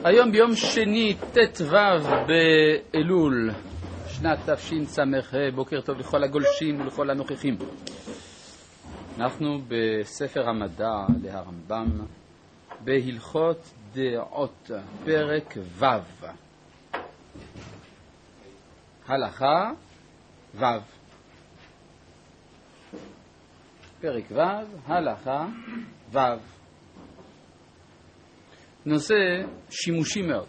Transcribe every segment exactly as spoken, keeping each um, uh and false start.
היום ביום שני ט"ו באלול שנת תשס"ה, בוקר טוב לכל הגולשים ולכל הנוכחים. אנחנו בספר המדע להרמב"ם בהלכות דעות פרק ו', הלכה ו', פרק ו', הלכה ו'. נושא שימושי מאוד.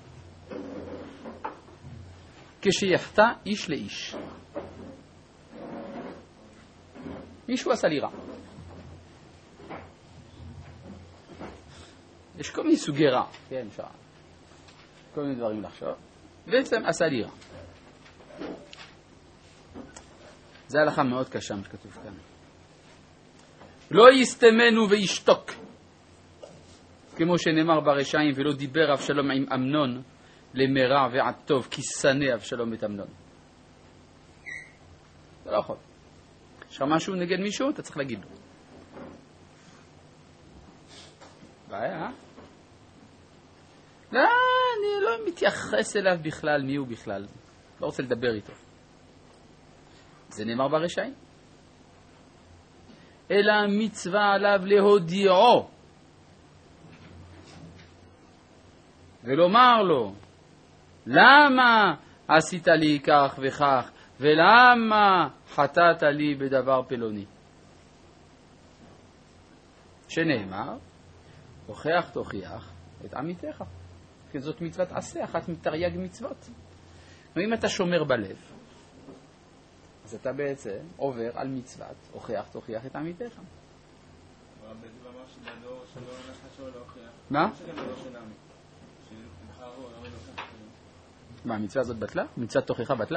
כשיחטא איש לאיש, מישהו עשה לי רע. יש כל מיני סוגי רע, כן, אפשר כל מיני דברים לחשוב. בעצם עשה לי רע. זה הלכה מאוד קשה מה שכתוב כאן. לא יסתמנו וישתוק, כמו שנאמר ברשעים, ולא דיבר אבשלום עם אמנון למרע ועד טוב, כי שנא אבשלום את אמנון. זה לא יכול. יש לך משהו נגד מישהו, אתה צריך להגיד לו. בעיה, אה? לא, אני לא מתייחס אליו בכלל, מי הוא בכלל. לא רוצה לדבר איתו. זה נאמר ברשעים. אלא מצווה עליו להודיעו, ולומר לו, למה עשית לי כך וכך, ולמה חטאת לי בדבר פלוני? שנאמר, הוכח תוכיח את עמיתך. כי זאת מצוות עשה, אחת מתרי"ג מצוות. ואם אתה שומר בלב, אז אתה בעצם עובר על מצוות, הוכח תוכיח את עמיתך. מה? מה, המצווה הזאת בטלה? מצוות תוכחה בטלה?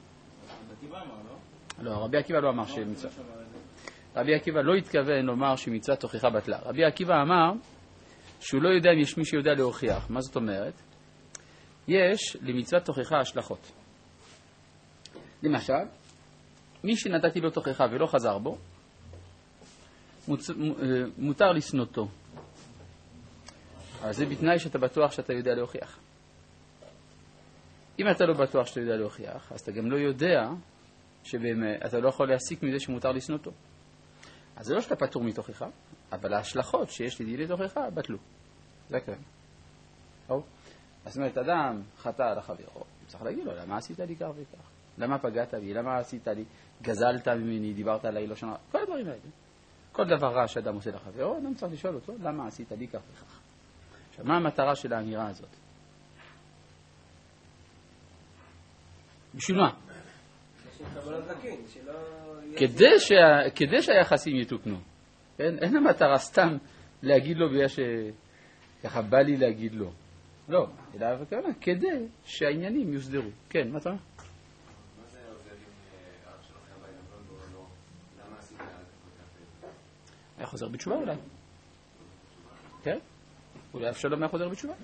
לא, רבי עקיבא לא אמר שמצווה. רבי עקיבא לא התכוון לומר שמצוות תוכחה בטלה. רבי עקיבא אמר שהוא לא יודע אם יש מי שיודע להוכיח. מה זאת אומרת? יש למצוות תוכחה השלכות. למשל, מי שנתתי לו תוכחה ולא חזר בו, מותר לסנותו. אז זה בתנאי שאתה בטוח שאתה יודע להוכיח. אם אתה לא בטוח שאתה יודע להוכיח, אז אתה גם לא יודע שבאמת, אתה לא יכול להסיק מזה שמותר לסנותו. אז זה לא שאתה פטור מתוכחה, אבל ההשלכות שיש לדיני תוכחה בטלו. זה הכוונה. טוב? אז זאת אומרת, אדם חטא על החברו, צריך להגיד לו, למה עשית לי כך וכך? למה פגעת בי? למה עשית לי? גזלת ממני, דיברת עליי לא שנה. כל הדברים האלה. כל דבר רע שאדם עושה לחברו, אדם צריך לשאול אותו, למה עשית לי כך וכך? עכשיו, מה המטרה של האמירה הזאת? בשביל מה? כדי שה... כדי שהיחסים יתוקנו. אין, אין המטרה סתם להגיד לו בגלל שככה בא לי להגיד לו. לא, אלא הכוונה, כדי שהעניינים יוסדרו. כן, מה אתה אומר? מה זה עוזר אם הרב שלו היה בא אליו לא, למה עשית עליו? היה חוזר בתשובה אולי. כן? אולי אבשלום היה חוזר בתשובה.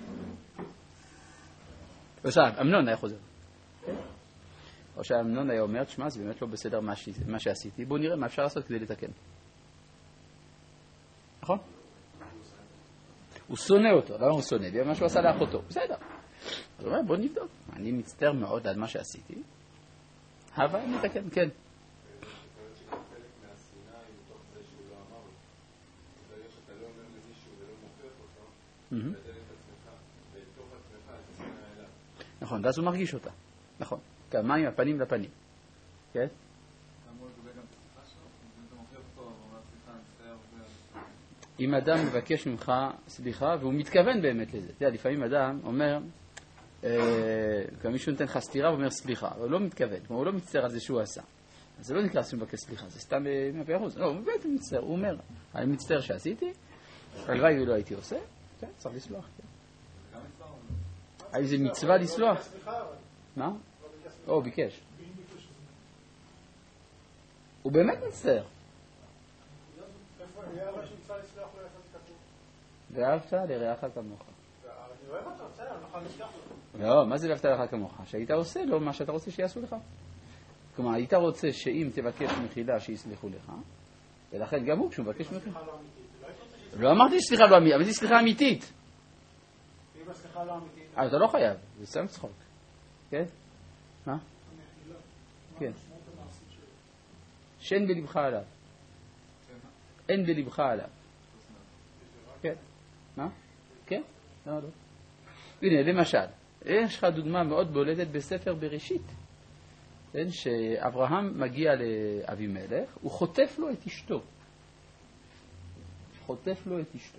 עכשיו, אמנון היה חוזר. כן? או שהאמנון היה אומר, תשמע, זה באמת לא בסדר מה, ש... מה שעשיתי, בואו נראה מה אפשר לעשות כדי לתקן. נכון? הוא שונא אותו, למה הוא שונא? בגלל מה שהוא עשה לאחותו. בסדר. אז הוא אומר, בואו נבדוק. אני מצטער מאוד על מה שעשיתי, אבל נתקן, כן. נכון, ואז הוא מרגיש אותה. נכון. כמים הפנים לפנים. כן? אם אדם מבקש ממך סליחה, והוא מתכוון באמת לזה. אתה יודע, לפעמים אדם אומר, גם מישהו נותן לך סתירה ואומר סליחה, אבל הוא לא מתכוון, הוא לא מצטער על זה שהוא עשה. אז זה לא נקרא שהוא מבקש סליחה, זה סתם מאה אחוז. לא, הוא באמת מצטער, הוא אומר, אני מצטער שעשיתי, הלוואי ולא הייתי עושה, כן, צריך לסלוח. האם זה מצווה לסלוח? מה? או, ביקש. הוא באמת מצטער. ואהבת לרעך כמוך. לא, מה זה ואהבת לרעך כמוך? שהיית עושה לו מה שאתה רוצה שיעשו לך. כלומר, היית רוצה שאם תבקש מחילה שיסלחו לך, ולכן גם הוא כשהוא מבקש מחילה. לא אמרתי סליחה לא אמיתית, אמרתי סליחה אמיתית. אם אומר סליחה לא אמיתי. אה, אתה לא חייב, זה סתם צחוק. כן? מה? כן. שאין בלבך עליו. אין בלבך עליו. כן. מה? כן? לא, לא. הנה, למשל, יש לך דוגמה מאוד בולטת בספר בראשית. כן, שאברהם מגיע לאבימלך, הוא חוטף לו את אשתו. חוטף לו את אשתו.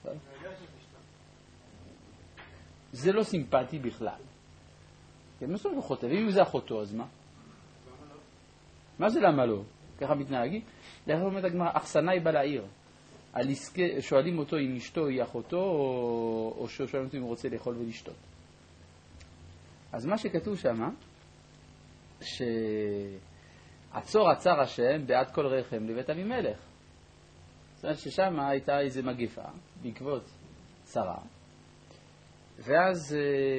זה לא סימפטי בכלל. כן, מה זאת אומרת הוא חוטף? אם זה אחותו, אז מה? מה זה למה לא? ככה מתנהגים? לאחר אומרת הגמרא, אכסנאי בא לעיר. שואלים אותו אם אשתו היא אחותו, או, או שואלים אותו אם הוא רוצה לאכול ולשתות. אז מה שכתוב שם, שעצור עצר השם בעד כל רחם לבית אבימלך. זאת אומרת ששם הייתה איזו מגפה בעקבות צרה. ואז,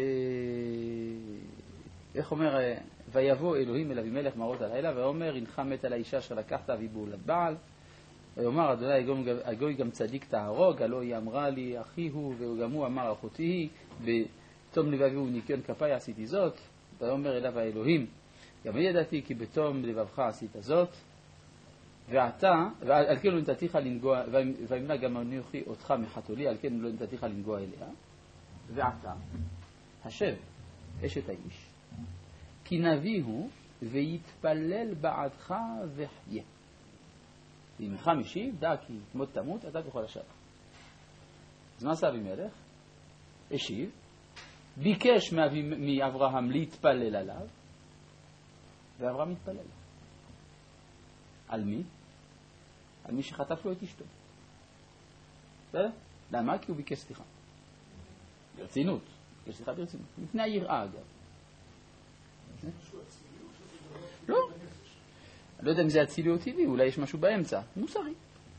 איך אומר, ויבוא אלוהים אל אבימלך מראות הלילה, ואומר, הנך מת על האישה אשר לקחת ויבולת בעל. ויאמר, אדוני, הגוי גם צדיק תהרוג, הלא היא אמרה לי, אחי הוא, וגם הוא אמר, אחותי היא, בתום לבבי וניקיון כפיי עשיתי זאת. ויאמר אליו האלוהים, גם אני ידעתי כי בתום לבבך עשית זאת, ועתה, ועל כן לא נתתיך לנגוע, וימנע גם אנוכי אותך מחתולי, על כן לא נתתיך לנגוע אליה. ועתה, השב אשת האיש, כי נביא הוא, ויתפלל בעדך וחיה. ואם לך משיב, דע כי תמות תמות, אתה בכל השאר. אז מה עשה אבימלך? השיב, ביקש מאברהם להתפלל עליו, ואברהם מתפלל. על מי? על מי שחטף לו את אשתו. בסדר? למה? כי הוא ביקש סליחה. ברצינות. ביקש סליחה ברצינות. לפני היראה אגב. לא. אני לא יודע אם זה אציליות טבעי, אולי יש משהו באמצע. מוסרי.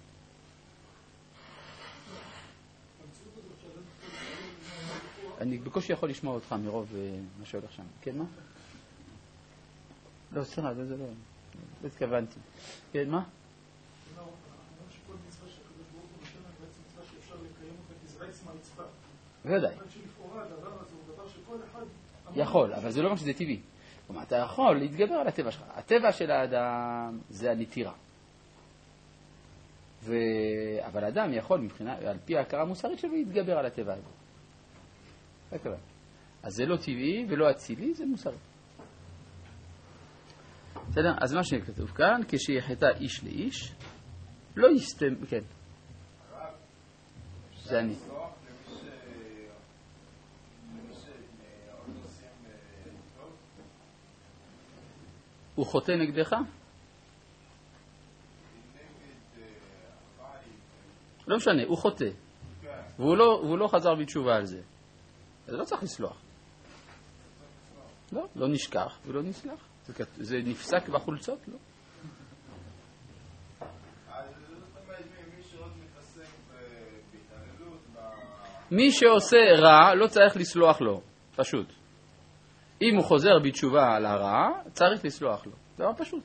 אני בקושי יכול לשמוע אותך מרוב מה שהולך שם. כן, מה? לא, סליחה, זה לא... לא התכוונתי. כן, מה? ודאי. יכול, אבל זה לא מה שזה טבעי. כלומר, אתה יכול להתגבר על הטבע שלך. הטבע של האדם זה הנטירה. ו... אבל האדם יכול, מבחינה, על פי ההכרה המוסרית שלו, להתגבר על הטבע הזה. זה כלל. אז זה לא טבעי ולא אצילי, זה מוסרי. בסדר? אז מה שכתוב כאן, כשיחטא איש לאיש, לא יסתם... כן. זה אני. הוא חוטא נגדך? לא משנה, הוא חוטא. והוא לא, והוא לא חזר בתשובה על זה. אז לא צריך לסלוח. לא, לא נשכח ולא נסלח. זה, זה נפסק בחולצות, לא? מי שעושה רע לא צריך לסלוח לו, פשוט. אם הוא חוזר בתשובה על הרע, צריך לסלוח לו. זה דבר פשוט.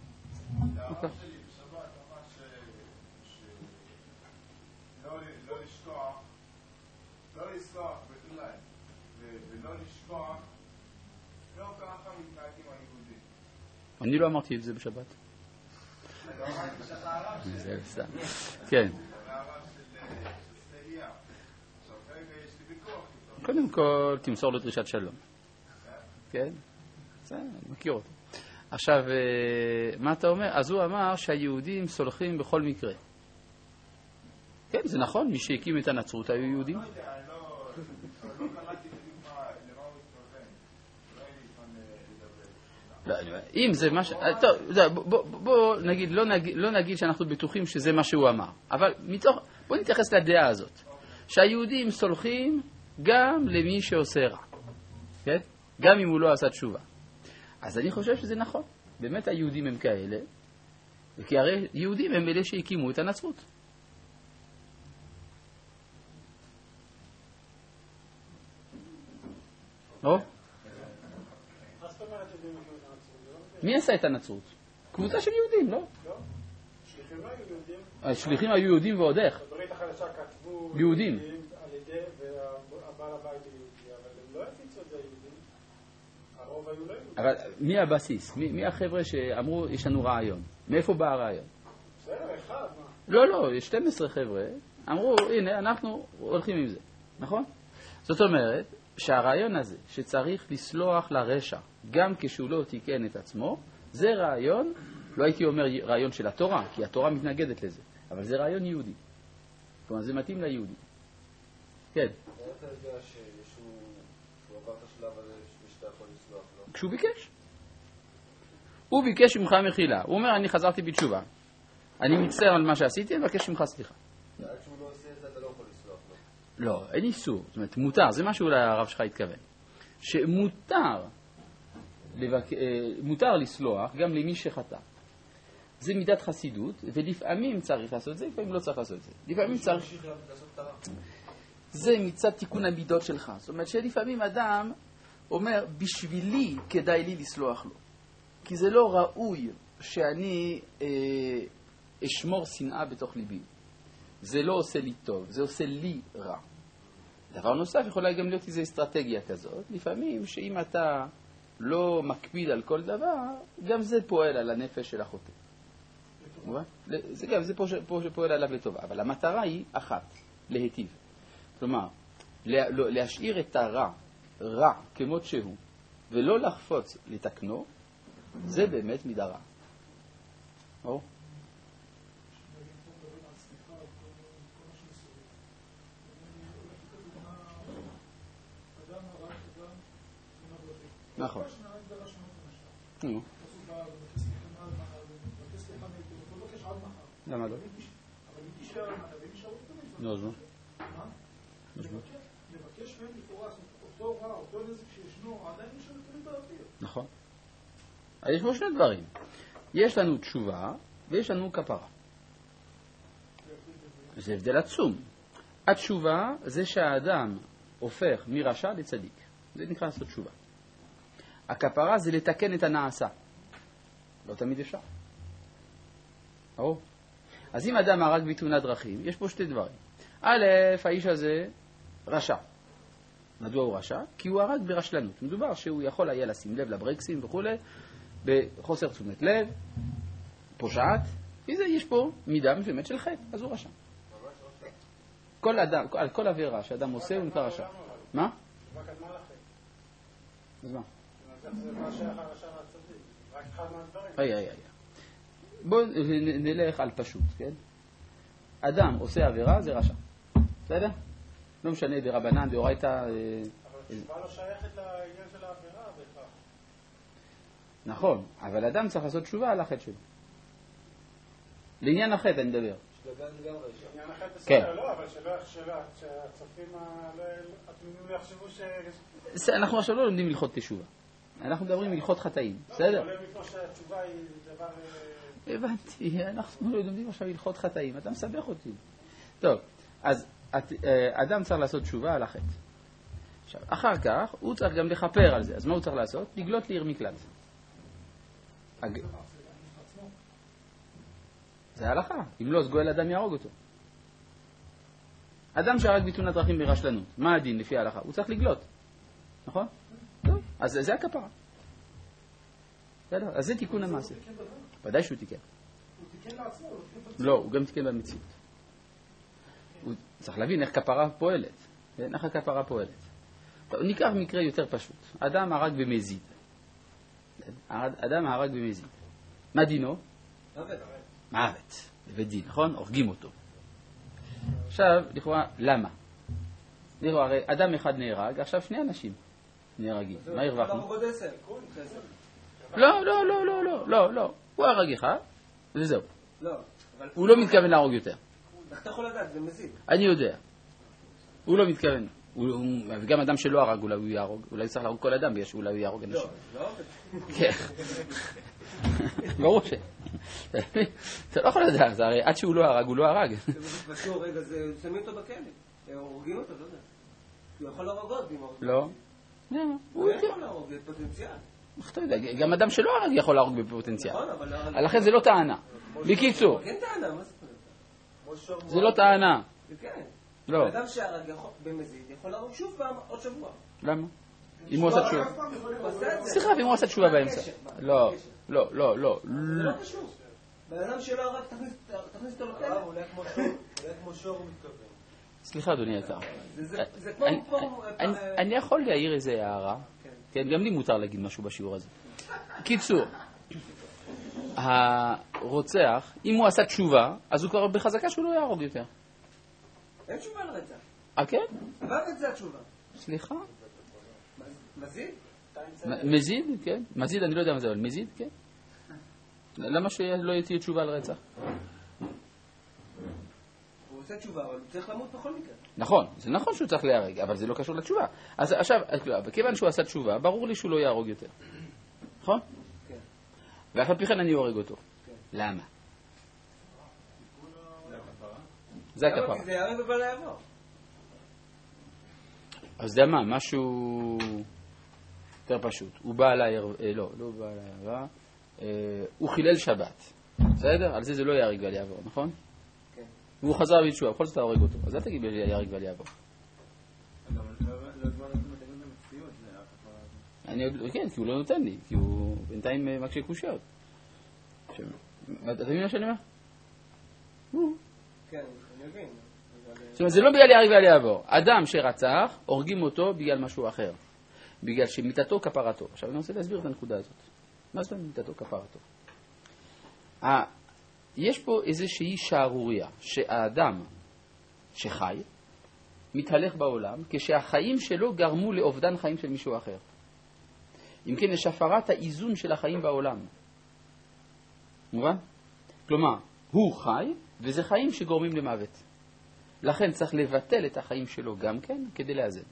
אני לא אמרתי את זה בשבת. זה סתם. כן. קודם כל, תמסור לו דרישת שלום. כן? זה, אני מכיר אותו. עכשיו, מה אתה אומר? אז הוא אמר שהיהודים סולחים בכל מקרה. כן, זה נכון, מי שהקים את הנצרות היו יהודים. לא, אם זה מה ש... טוב, בוא, בוא נגיד, לא נגיד, לא נגיד שאנחנו בטוחים שזה מה שהוא אמר. אבל מתוך, בוא נתייחס לדעה הזאת. שהיהודים סולחים גם למי שעושה רע. כן? גם אם הוא לא עשה תשובה. אז אני חושב שזה נכון. באמת היהודים הם כאלה, כי הרי יהודים הם אלה שהקימו את הנצרות. או? מי עשה את הנצרות? קבוצה של יהודים, לא? לא. שליחים לא היו יהודים. השליחים היו יהודים ועוד איך. בברית החדשה כתבו יהודים. על ידי והבעל הבית היהודי, אבל הם לא הפיצו את היהודים, הרוב היו לא יהודים. אבל מי הבסיס? מי, מי החבר'ה שאמרו, יש לנו רעיון? מאיפה בא הרעיון? בסדר, אחד, מה? לא, לא, יש שנים עשר חבר'ה, אמרו, הנה, אנחנו הולכים עם זה, נכון? זאת אומרת, שהרעיון הזה, שצריך לסלוח לרשע, גם כשהוא לא תיקן את עצמו, זה רעיון, לא הייתי אומר רעיון של התורה, כי התורה מתנגדת לזה, אבל זה רעיון יהודי. כלומר, זה מתאים ליהודי. כן. איך אתה יודע שהוא עבר את השלב הזה שאתה יכול לסלוח לו? כשהוא ביקש. הוא ביקש ממך מחילה. הוא אומר, אני חזרתי בתשובה. אני מצטער על מה שעשיתי, אני מבקש ממך סליחה. עד שהוא לא עושה את זה, אתה לא יכול לסלוח לו. לא, אין איסור. זאת אומרת, מותר. זה מה שאולי הרב שלך התכוון. שמותר לבק... מותר לסלוח גם למי שחטא. זה מידת חסידות, ולפעמים צריך לעשות את זה, לפעמים לא צריך לעשות את זה. לפעמים צריך... זה מצד תיקון המידות שלך. זאת אומרת שלפעמים אדם אומר, בשבילי כדאי לי לסלוח לו. כי זה לא ראוי שאני אה, אשמור שנאה בתוך ליבי. זה לא עושה לי טוב, זה עושה לי רע. דבר נוסף, יכולה גם להיות איזו אסטרטגיה כזאת. לפעמים שאם אתה לא מקפיד על כל דבר, גם זה פועל על הנפש של החוטא. זה גם, זה פה, פה שפועל עליו לטובה. אבל המטרה היא אחת, להיטיב. כלומר, להשאיר את הרע, רע כמות שהוא, ולא לחפוץ לתקנו, זה באמת מידה רע. או? נכון. נו. למה לא? נו, אז מה? לבקש מהם לפורס אותו רע, אותו נזק שישנו, עדיין יש לנו תמיד באוויר. נכון. יש פה שני דברים. יש לנו תשובה ויש לנו כפרה. זה הבדל עצום. התשובה זה שהאדם הופך מרשע לצדיק. זה נקרא לעשות תשובה. הכפרה זה לתקן את הנעשה. לא תמיד אפשר. או. אז אם אדם הרג בתאונת דרכים, יש פה שתי דברים. א', האיש הזה רשע. מדוע הוא רשע? כי הוא הרג ברשלנות. מדובר שהוא יכול היה לשים לב לברקסים וכו', בחוסר תשומת לב, פושעת, וזה יש פה מידה מסוימת של חטא, אז הוא רשע. כל אדם, על כל עבירה שאדם עושה הוא נקרא רשע. מה? אז מה? זה מה שהיה הרשע והצדיק. רק אחד מהדברים. איי, איי, איי. בואו נלך על פשוט, כן? אדם עושה עבירה, זה רשע. בסדר? לא משנה ברבנן, דאורייתא... אבל תשובה לא שייכת לעניין של העבירה בכך. נכון, אבל אדם צריך לעשות תשובה על החטא שלו. לעניין החטא אני מדבר. לעניין החטא בסדר, לא, אבל שהצופים התמימים לא יחשבו ש... אנחנו עכשיו לא לומדים ללכות תשובה. אנחנו מדברים ללכות חטאים, בסדר? לא, אבל שהתשובה היא דבר... הבנתי, אנחנו לא לומדים עכשיו ללכות חטאים, אתה מסבך אותי. טוב, אז אדם צריך לעשות תשובה על החטא. עכשיו, אחר כך הוא צריך גם לחפר על זה. אז מה הוא צריך לעשות? לגלות לעיר מקלט. זה ההלכה. אם לא, אז גואל אדם יהרוג אותו. אדם שהרג בתאונת דרכים ברשלנות, מה הדין לפי ההלכה? הוא צריך לגלות. נכון? טוב, אז זה הכפרה. אז זה תיקון המעשה. ודאי שהוא תיקן. הוא תיקן לעצמו. לא, הוא גם תיקן במציאות. הוא צריך להבין איך כפרה פועלת. איך הכפרה פועלת. ניקח מקרה יותר פשוט. אדם הרג במזיד. אדם הרג במזיד. מה דינו? מוות. מוות. בבית דין, נכון? הורגים אותו. עכשיו, לכאורה, למה? לכאורה, הרי אדם אחד נהרג, עכשיו שני אנשים נהרגים. מה הרווחנו? לא, לא, לא, לא, לא, לא, לא. הוא הרג אחד, וזהו. לא. הוא לא מתכוון להרוג יותר. איך אתה יכול לדעת? זה מזיד. אני יודע. הוא לא מתכוון. וגם אדם שלא הרג, אולי הוא יהרוג. אולי צריך להרוג כל אדם, אולי הוא יהרוג אנשים. לא, לא. כן. ברור ש... אתה לא יכול לדעת, הרי עד שהוא לא הרג, הוא לא הרג. בסור, רגע, שמים אותו בכלא. הורגים אותו, לא יודע. הוא יכול להרוג עוד. לא. הוא יכול להרוג, זה פוטנציאל. אתה יודע, גם אדם שלא הרג יכול להרוג בפוטנציאל. לכן זה לא טענה. בקיצור. כן טענה, מה זה? זה לא טענה. לא. אדם שהרג במזיד יכול להרוג שוב פעם עוד שבוע. למה? אם הוא עשה תשובה. סליחה, ואם הוא עשה תשובה באמצע. לא, לא, לא, לא. זה לא קשור. באדם שלא הרג, תכניס אותו לכלא. אולי כמו שור הוא מתכוון. סליחה, אדוני יקר. זה כמו... אני יכול להעיר איזה הערה. כן, גם לי מותר להגיד משהו בשיעור הזה. קיצור, הרוצח, אם הוא עשה תשובה, אז הוא כבר בחזקה שהוא לא יהרוג יותר. אין תשובה לרצח. אה, כן? אבל את זה התשובה. סליחה? מזיד? מזיד, כן. מזיד, אני לא יודע מה זה, אבל מזיד, כן. למה שלא תהיה תשובה על רצח? הוא עושה תשובה, אבל הוא צריך למות בכל מקרה. נכון, זה נכון שהוא צריך להיהרג, אבל זה לא קשור לתשובה. אז עכשיו, כיוון שהוא עשה תשובה, ברור לי שהוא לא יהרוג יותר. נכון? כן. ואף על פי כן אני הורג אותו. למה? זה הכפרה. למה? כי זה יהרג אבל יעבור. אז זה מה, משהו יותר פשוט. הוא בא עליי, לא, לא בא עליי, הוא חילל שבת. בסדר? על זה זה לא יהרג ועל יעבור, נכון? כן. והוא חזר בתשובה, בכל זאת אתה הורג אותו. אז אל תגיד לי יהרג ועל יעבור. אני עוד, כן, כי הוא לא נותן לי, כי הוא בינתיים מקשה קושיות. אתה מבין מה שאני אומר? כן, אני מבין. זאת אומרת, זה לא בגלל יהרג ועל יעבור. אדם שרצח, הורגים אותו בגלל משהו אחר. בגלל שמיתתו כפרתו. עכשיו אני רוצה להסביר את הנקודה הזאת. מה זאת אומרת מיתתו כפרתו? יש פה איזושהי שערוריה, שהאדם שחי, מתהלך בעולם, כשהחיים שלו גרמו לאובדן חיים של מישהו אחר. אם כן, יש הפרת האיזון של החיים בעולם. מובן? כלומר, הוא חי, וזה חיים שגורמים למוות. לכן צריך לבטל את החיים שלו גם כן, כדי לאזן.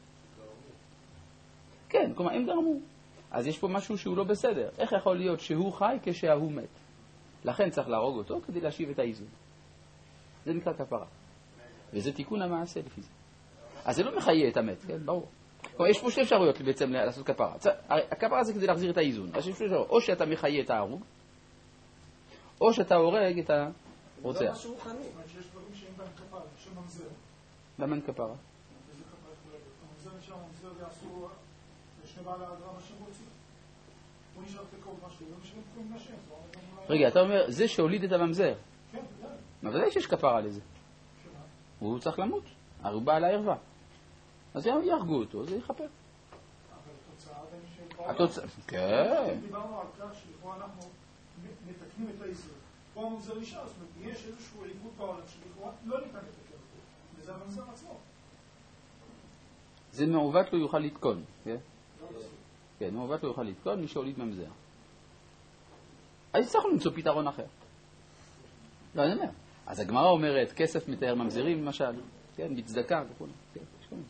כן, כלומר, הם גרמו. אז יש פה משהו שהוא לא בסדר. איך יכול להיות שהוא חי כשהוא מת? לכן צריך להרוג אותו כדי להשיב את האיזון. זה נקרא כפרה. וזה תיקון המעשה לפי זה. אז זה לא מחיה את המת, כן? ברור. כלומר, יש פה שתי אפשרויות בעצם לעשות כפרה. הכפרה זה כדי להחזיר את האיזון. אז יש שתי אפשרויות. או שאתה מחיה את ההרוג, או שאתה הורג את הרוצח. זה משהו רוחני. שיש דברים שאין בהם כפרה, שממזר. למה אין כפרה? וזה כפרה יכול להיות. הממזר נשאר, הממזר יעשו לשנבה לאדרה מה שהם רוצים. הוא נשאר תקוב משהו, לא משאר תקוב מהשם. רגע, אתה אומר, זה שהוליד את הממזר. כן, בוודאי. אבל ודאי שיש כפרה לזה. שמה? הוא צריך למות. הרי הוא בא על הערווה. אז יהרגו אותו, זה יכפר. אבל התוצאה עדיין של... התוצאה, כן. דיברנו על כך שלכאורה אנחנו מתקנים את האיזון. פה הממזר נשאר, זאת אומרת, יש איזשהו עיוות בעולם שלכאורה לא ניתן לתקן אותו. וזה הממזר עצמו. זה מעוות לא יוכל לתקון, כן? כן, מעוות לא יוכל לתקון, מי שהוליד ממזר. אז צריך למצוא פתרון אחר. לא, אני אומר. אז הגמרא אומרת, כסף מתאר ממזרים, למשל. כן, בצדקה וכו'. כן, יש כל מיני.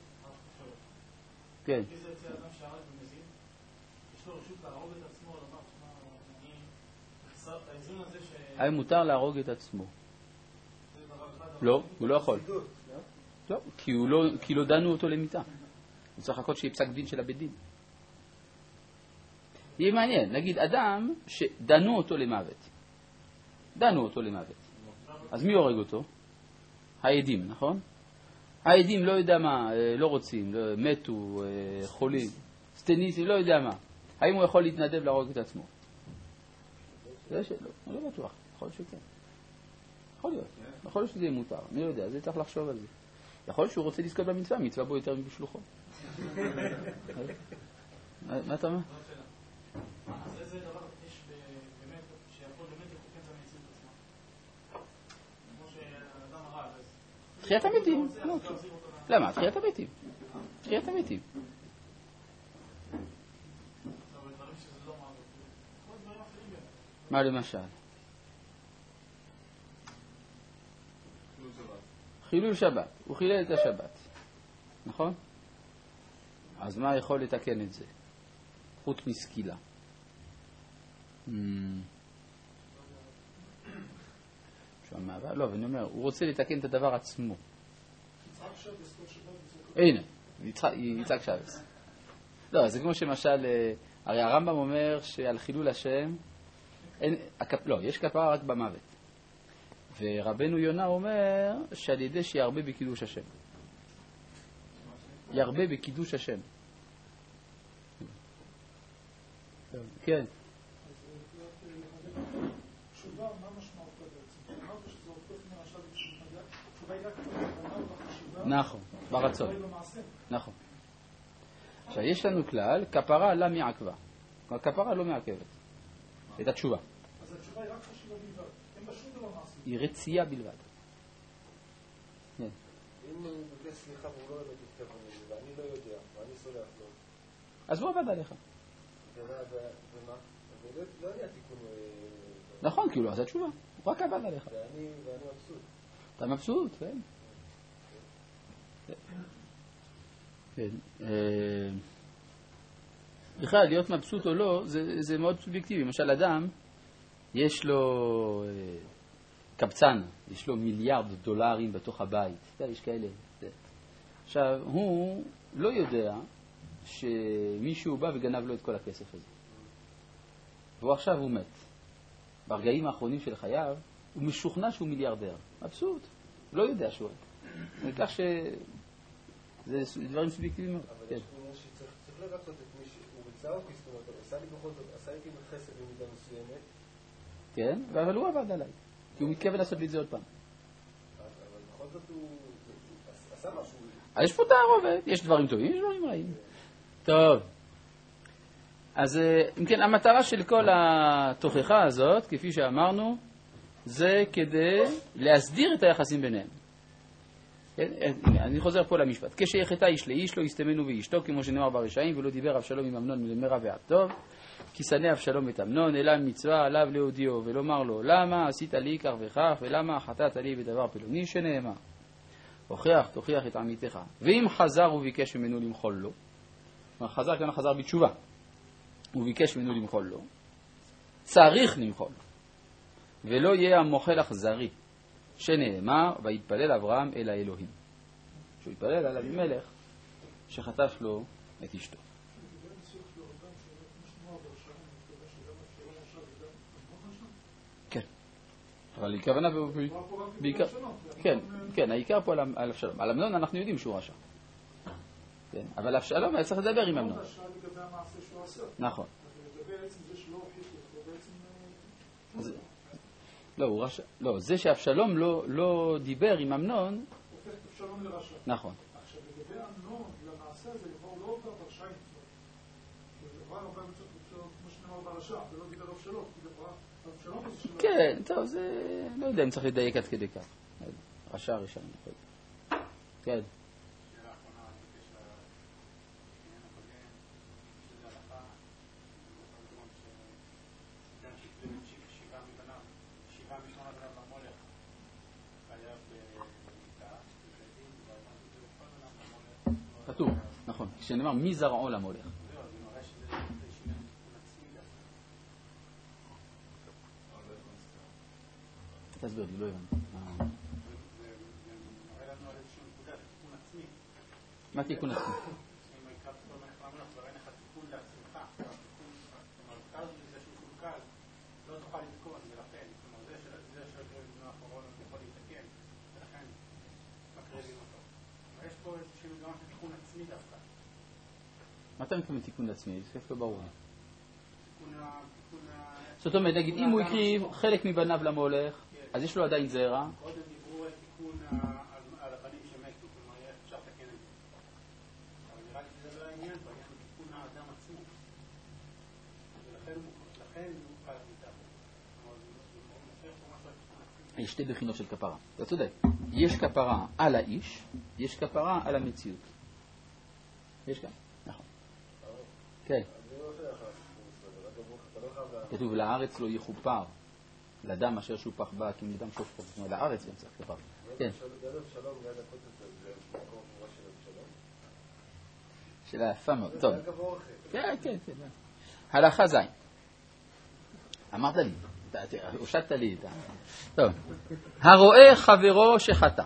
כן. מי זה אצל אדם שהרג במזיד? יש לו רשות להרוג את עצמו, לומר, שמע, אני... האיזון הזה ש... היה מותר להרוג את עצמו. לא, הוא לא יכול. לא, כי הוא לא, כי לא דנו אותו למיטה. הוא צריך לחכות שיהיה פסק דין של הבית דין. יהיה מעניין, נגיד אדם שדנו אותו למוות. דנו אותו למוות. אז מי הורג אותו? העדים, נכון? העדים לא יודע מה, לא רוצים, לא, מתו, חולים, סטניסים, לא יודע מה. האם הוא יכול להתנדב להרוג את עצמו? זה שלא, אני לא בטוח, יכול להיות שכן. יכול להיות, יכול להיות שזה יהיה מותר, אני לא יודע, זה צריך לחשוב על זה. יכול להיות שהוא רוצה לזכות במצווה, מצווה בו יותר מבשלוחו. מה אתה אומר? אז איזה דבר יש באמת, שיכול באמת לתקן את המציאות עצמה? כמו שהאדם הרג, אז... תחיית המתים. למה? תחיית המתים. תחיית המתים. אבל דברים שזה לא מעבוד. כל דברים אחרים גם. מה למשל? חילול שבת. הוא חילל את השבת. נכון? אז מה יכול לתקן את זה? חוץ מסקילה. לא, אבל אני אומר, הוא רוצה לתקן את הדבר עצמו. הנה, יצחק שבס. לא, זה כמו שמשל, הרי הרמב"ם אומר שעל חילול השם, לא, יש כפרה רק במוות. ורבנו יונה אומר שעל ידי שירבה בקידוש השם. ירבה בקידוש השם. כן. תשובה, מה משמעותה בעצם? אמרת שזה הופך מרשע לתשובה. תשובה היא רק כוונה בחשיבה. נכון, ברצון. נכון. עכשיו, יש לנו כלל, כפרה לא מעכבה. כלומר, כפרה לא מעכבת. את התשובה. אז התשובה היא רק חשיבה בלבד. אין בה שום דבר מעשי. היא רצייה בלבד. אם הוא מבקש סליחה והוא לא באמת מתכוון לזה, ואני לא יודע, ואני סולח לו. אז הוא עבד עליך. ומה? ולא היה תיקון... נכון, כי הוא לא עשה תשובה. הוא רק עבד עליך. ואני מבסוט. אתה מבסוט, כן. כן. בכלל, להיות מבסוט או לא, זה, זה מאוד סובייקטיבי. למשל, אדם, יש לו אה, קבצן, יש לו מיליארד דולרים בתוך הבית. אתה יודע, יש כאלה. עכשיו, הוא לא יודע שמישהו בא וגנב לו את כל הכסף הזה. והוא עכשיו הוא מת. ברגעים האחרונים של חייו, הוא משוכנע שהוא מיליארדר. מבסוט. לא יודע שהוא. כך ש... זה דברים סובייקטיביים מאוד. אבל יש עניין שצריך לרצות את מי שהוא ריצה או כסתום אותו, עשה לי בכל זאת, עשה לי חסד במידה מסוימת. כן, אבל הוא עבד עליי, כי הוא מתכוון לעשות לי את זה עוד פעם. אבל בכל זאת הוא עשה משהו. אז יש פה תערובת, יש דברים טובים, יש דברים רעים. טוב. אז אם כן, המטרה של כל התוכחה הזאת, כפי שאמרנו, זה כדי להסדיר את היחסים ביניהם. אני חוזר פה למשפט. כשיחטא איש לאיש לא יסתמנו ואשתו, כמו שנאמר ברשעים, ולא דיבר אבשלום עם אמנון מרע ועד טוב, כי שנא אבשלום את אמנון, אלא מצווה עליו להודיעו, ולומר לו, למה עשית לי כך וכך, ולמה חטאת לי בדבר פלוני, שנאמר. הוכיח, תוכיח את עמיתך. ואם חזר וביקש ממנו למחול לו, חזר כאן חזר בתשובה, וביקש ממנו למחול לו, צריך למחול, ולא יהיה המוחל אכזרי, שנאמר, ויתפלל אברהם אל האלוהים. שהוא יתפלל על אבימלך שחטף לו את אשתו. כן. אבל הכוונה בעיקר... כן, כן, העיקר פה על אבשלום. על אמנון אנחנו יודעים שהוא רשע. כן, אבל אבשלום היה צריך לדבר עם אמנון. נכון. לא, הוא רשע. לא, זה שאבשלום לא, לא דיבר עם אמנון... הופך את אבשלום לרשע. נכון. עכשיו, לגבי אמנון, למעשה הזה, כבר לא עובר ברשעים. זה עבר הרבה מצוות, כמו שנאמר ברשע, ולא דיבר אבשלום, כי דבר אבשלום הזה שלו... כן, טוב, זה... לא יודע אם צריך לדייק עד כדי כך. רשע, רשע, נכון. כן. כתוב, נכון, כשנאמר מי זרעו למולך. תסביר לי, לא הבנתי. מה תיקון עצמי? מה אתה מתכוון תיקון עצמי? זה לא ברור. זאת אומרת, נגיד, אם הוא הקריב חלק מבניו למולך, אז יש לו עדיין זרע. קודם דיברו על תיקון על הבנים שמתו, כלומר, אפשר לתקן את זה. אבל נראה לי שזה לא העניין, בעניין הוא תיקון האדם עצמו. ולכן הוא חייב להתאבד. יש שתי בחינות של כפרה. אתה צודק. יש כפרה על האיש, יש כפרה על המציאות. יש כאן. נכון. כן. כתוב לארץ לא יכופר, לדם אשר שופך בה, כי מדם שופך. זאת אומרת, לארץ גם צריך כפר. כן. שאלה יפה מאוד. טוב. כן, כן, כן. הלכה זין. אמרת לי, הושטת לי את ה... טוב. הרואה חברו שחטא.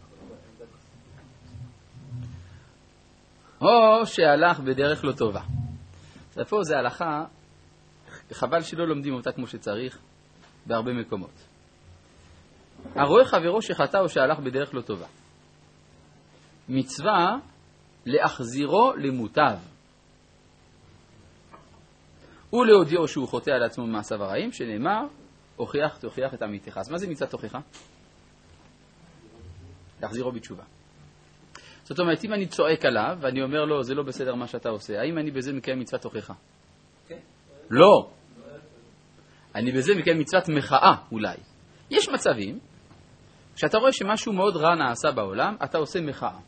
או שהלך בדרך לא טובה. אז פה זה הלכה, חבל שלא לומדים אותה כמו שצריך בהרבה מקומות. הרואה חברו שחטא או שהלך בדרך לא טובה. מצווה להחזירו למוטב. ולהודיעו שהוא חוטא על עצמו במעשיו הרעים, שנאמר, הוכיח תוכיח את עמיתך. אז מה זה מצוות תוכיחה? להחזירו בתשובה. זאת אומרת, אם אני צועק עליו, ואני אומר לו, זה לא בסדר מה שאתה עושה, האם אני בזה מקיים מצוות תוכיחה? לא. אני בזה מקיים מצוות מחאה, אולי. יש מצבים, כשאתה רואה שמשהו מאוד רע נעשה בעולם, אתה עושה מחאה.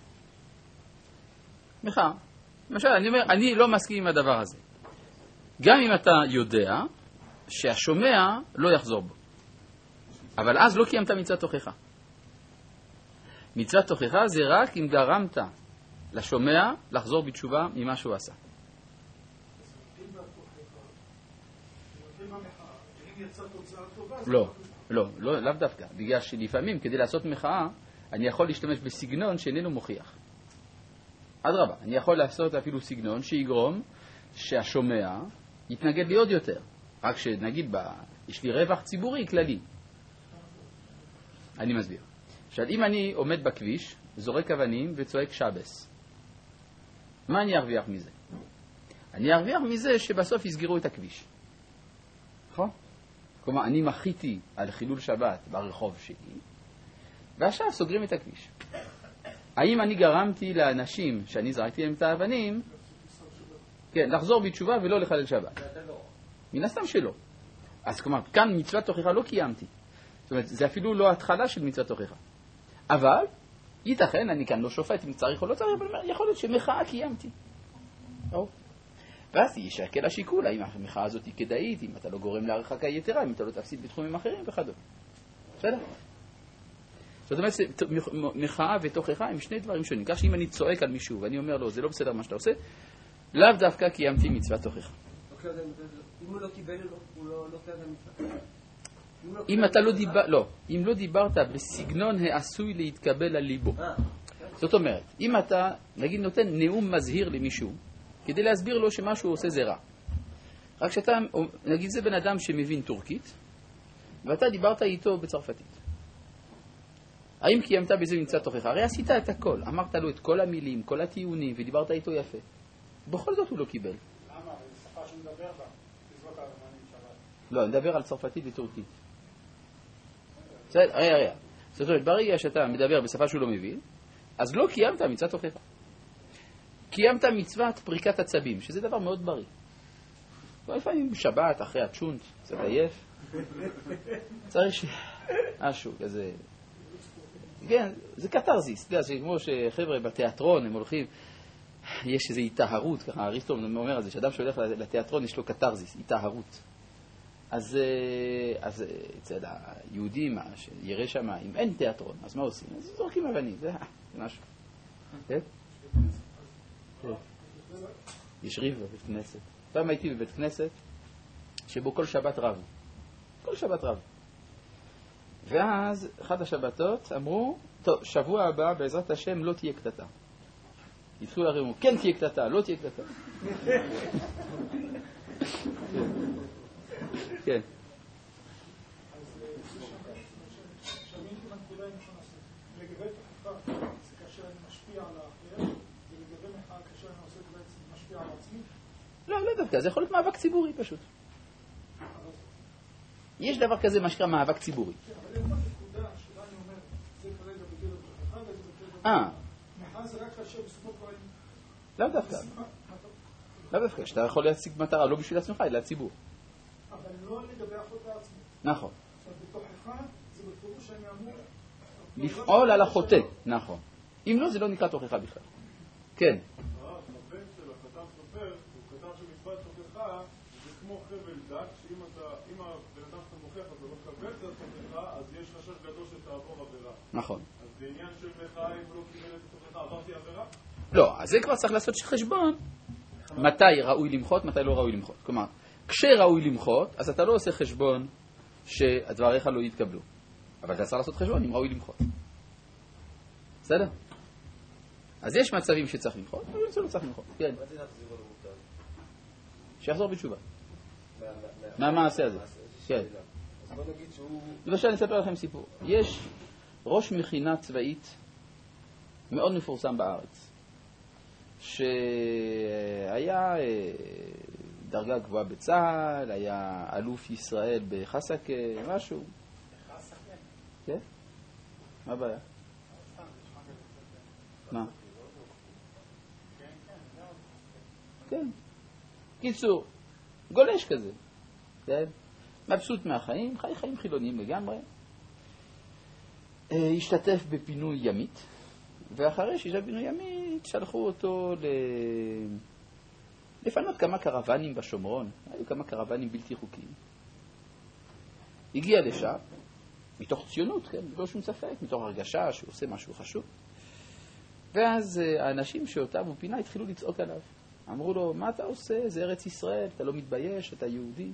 מחאה. למשל, אני אומר, אני לא מסכים עם הדבר הזה. גם אם אתה יודע שהשומע לא יחזור בו. אבל אז לא קיימת מצוות תוכיחה. מצוות תוכיחה זה רק אם גרמת לשומע לחזור בתשובה ממה שהוא עשה. לא, לא, לא, לאו דווקא. בגלל שלפעמים כדי לעשות מחאה אני יכול להשתמש בסגנון שאיננו מוכיח. אדרבה, אני יכול לעשות אפילו סגנון שיגרום שהשומע יתנגד לי עוד יותר. רק שנגיד, בה, יש לי רווח ציבורי כללי. אני מסביר. עכשיו, אם אני עומד בכביש, זורק אבנים וצועק שבס, מה אני ארוויח מזה? אני ארוויח מזה שבסוף יסגרו את הכביש. נכון? כלומר, אני מחיתי על חילול שבת ברחוב שלי, ועכשיו סוגרים את הכביש. האם אני גרמתי לאנשים שאני זרקתי להם את האבנים, כן, לחזור בתשובה ולא לחלל שבת? מן הסתם שלא. אז כלומר, כאן מצוות תוכיחה לא קיימתי. זאת אומרת, זה אפילו לא התחלה של מצוות תוכיחה. אבל, ייתכן, אני כאן לא שופט אם צריך או לא צריך, אבל יכול להיות שמחאה קיימתי. טוב. ואז ישקל השיקול, האם המחאה הזאת היא כדאית, אם אתה לא גורם להרחקה יתרה, אם אתה לא תפסיד בתחומים אחרים וכדומה. בסדר? זאת אומרת, מחאה ותוכחה הם שני דברים שונים. כך שאם אני צועק על מישהו ואני אומר לו, זה לא בסדר מה שאתה עושה, לאו דווקא קיימתי מצוות תוכחה. אם הוא לא קיבל, הוא לא קיים מצוות. אם אתה לא דיבר, לא, אם לא דיברת בסגנון העשוי להתקבל על ליבו. זאת אומרת, אם אתה, נגיד, נותן נאום מזהיר למישהו, כדי להסביר לו שמה שהוא עושה זה רע. רק שאתה, נגיד, זה בן אדם שמבין טורקית, ואתה דיברת איתו בצרפתית. האם קיימת בזה מצוות תוכחה? הרי עשית את הכל, אמרת לו את כל המילים, כל הטיעונים, ודיברת איתו יפה. בכל זאת הוא לא קיבל. למה? זה שפה שהוא מדבר בה. תזרוק האבנים שבת. לא, אני מדבר על צרפתית וטורקית. בסדר, רגע, רגע. זאת אומרת, ברגע שאתה מדבר בשפה שהוא לא מבין, אז לא קיימת מצוות תוכחה. קיימת מצוות פריקת עצבים, שזה דבר מאוד בריא. לפעמים שבת, אחרי הצ'ונט, קצת עייף. צריך ש... משהו כזה... כן, זה קטרזיס. אתה יודע, זה כמו שחבר'ה בתיאטרון, הם הולכים... יש איזו התאהרות, ככה אריסטו אומר על זה, שאדם שהולך לתיאטרון יש לו קטרזיס, התאהרות. אז, אז אצל היהודים שירא שם, אם אין תיאטרון, אז מה עושים? אז זורקים אבנים, זה משהו. כן? יש ריב בבית כנסת. פעם הייתי בבית כנסת שבו כל שבת רב. כל שבת רב. ואז אחת השבתות אמרו, טוב, שבוע הבא בעזרת השם לא תהיה קטטה. התחילו להרימו, כן תהיה קטטה, לא תהיה קטטה. כן. לגבי תוכחה, זה כאשר אני משפיע על האחר, ולגבי מחאה כאשר אני עושה את זה משפיע על עצמי? לא, לא דווקא, זה יכול להיות מאבק ציבורי פשוט. יש דבר כזה מה שנקרא מאבק ציבורי. אבל אין נקודה שבה אני אומר, זה כרגע בגלל התוכחה, וזה בגלל... אה. מחאה זה רק כאשר בסופו של דברים... לא דווקא. לא דווקא, שאתה יכול להשיג מטרה, לא בשביל עצמך, אלא לציבור. אבל לא לגבי החוטא עצמי. נכון. זאת אומרת, בתוכחה זה בפירוש שאני אמור... לפעול על החוטא, נכון. אם לא, זה לא נקרא תוכחה בכלל. כן. הבן של החתם סופר, הוא כתב שמצוות תוכחה זה כמו חבל דק, שאם הבן אדם שאתה מוכיח אתה לא קבל את התוכחה, אז יש חשש גדול שתעבור עבירה. נכון. אז בעניין של מחאה, אם הוא לא קיבל את התוכחה, עברתי עבירה? לא, אז זה כבר צריך לעשות חשבון. מתי ראוי למחות, מתי לא ראוי למחות. כלומר, כשראוי למחות, אז אתה לא עושה חשבון שהדבריך לא יתקבלו. אבל אתה צריך לעשות חשבון אם ראוי למחות. בסדר? אז יש מצבים שצריך למחות, אבל זה לא צריך למחות. כן. מה זה נחזיר לו מוטב? שיחזור בתשובה. מה המעשה הזה? כן. אז בוא נגיד שהוא... למשל, אני אספר לכם סיפור. יש ראש מכינה צבאית מאוד מפורסם בארץ, שהיה דרגה גבוהה בצה"ל, היה אלוף ישראל בחסק, משהו. בחסק? כן? מה הבעיה? מה? כן. קיצור, גולש כזה. כן? מבסוט מהחיים, חי חיים חילוניים לגמרי. השתתף בפינוי ימית, ואחרי שהשתתף בפינוי ימית, שלחו אותו ל... לפנות כמה קרוונים בשומרון. היו כמה קרוונים בלתי חוקיים. הגיע לשם, מתוך ציונות, כן? לא שום ספק, מתוך הרגשה שהוא עושה משהו חשוב. ואז האנשים שאותם הוא פינה התחילו לצעוק עליו. אמרו לו, מה אתה עושה? זה ארץ ישראל, אתה לא מתבייש, אתה יהודי.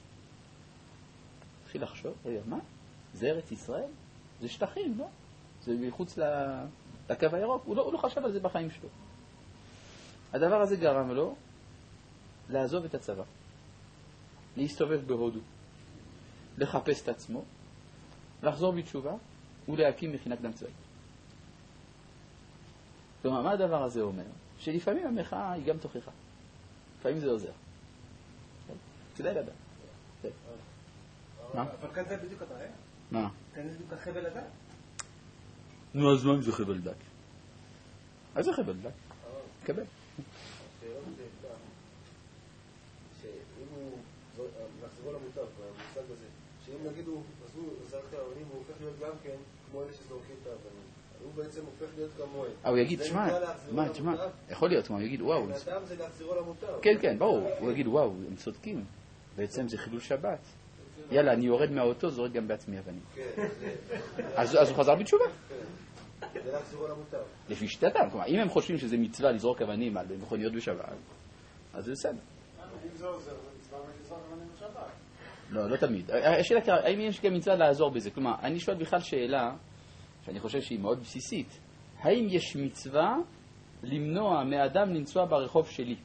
התחיל לחשוב, רגע, מה? זה ארץ ישראל? זה שטחים, לא? זה מחוץ לקו הירוק. הוא לא, הוא לא חשב על זה בחיים שלו. הדבר הזה גרם לו לעזוב את הצבא, להסתובב בהודו, לחפש את עצמו, לחזור בתשובה ולהקים מכינה קדם צבאית. כלומר, מה הדבר הזה אומר? שלפעמים המחאה היא גם תוכחה. לפעמים זה עוזר. כדאי לדעת. מה? אבל כאן זה בדיוק אתה רואה? מה? כאן זה בדיוק החבל הדק? נו, אז מה אם זה חבל דק? אז זה חבל דק. קבל. שאם הוא, נחזרו למוטב, במושג הזה, שאם נגיד הוא, עשו זרק את האבנים, הוא הופך להיות גם כן כמו אלה שזורקים את האבנים. הוא בעצם הופך להיות כמוהם. הוא יגיד, שמע, מה, תשמע, יכול להיות, הוא יגיד, וואו. אדם זה להחזירו למוטב. כן, כן, ברור. הוא יגיד, וואו, הם צודקים. בעצם זה חילול שבת. יאללה, אני יורד מהאוטו, זורק גם בעצמי אבנים. אז הוא חזר בתשובה. זה להחזירו למוטב. לפי שיטתם, כלומר, אם הם חושבים שזה מצווה לזרוק אבנים על מכוניות בשבת, אז זה בסדר. אם זה עוזר, זה מצווה לזרוק אבנים בשבת. לא, לא תמיד. השאלה, האם יש גם מצווה לעזור בזה? כלומר, אני שואל בכלל שאלה, שאני חושב שהיא מאוד בסיסית. האם יש מצווה למנוע מאדם לנסוע ברחוב שלי?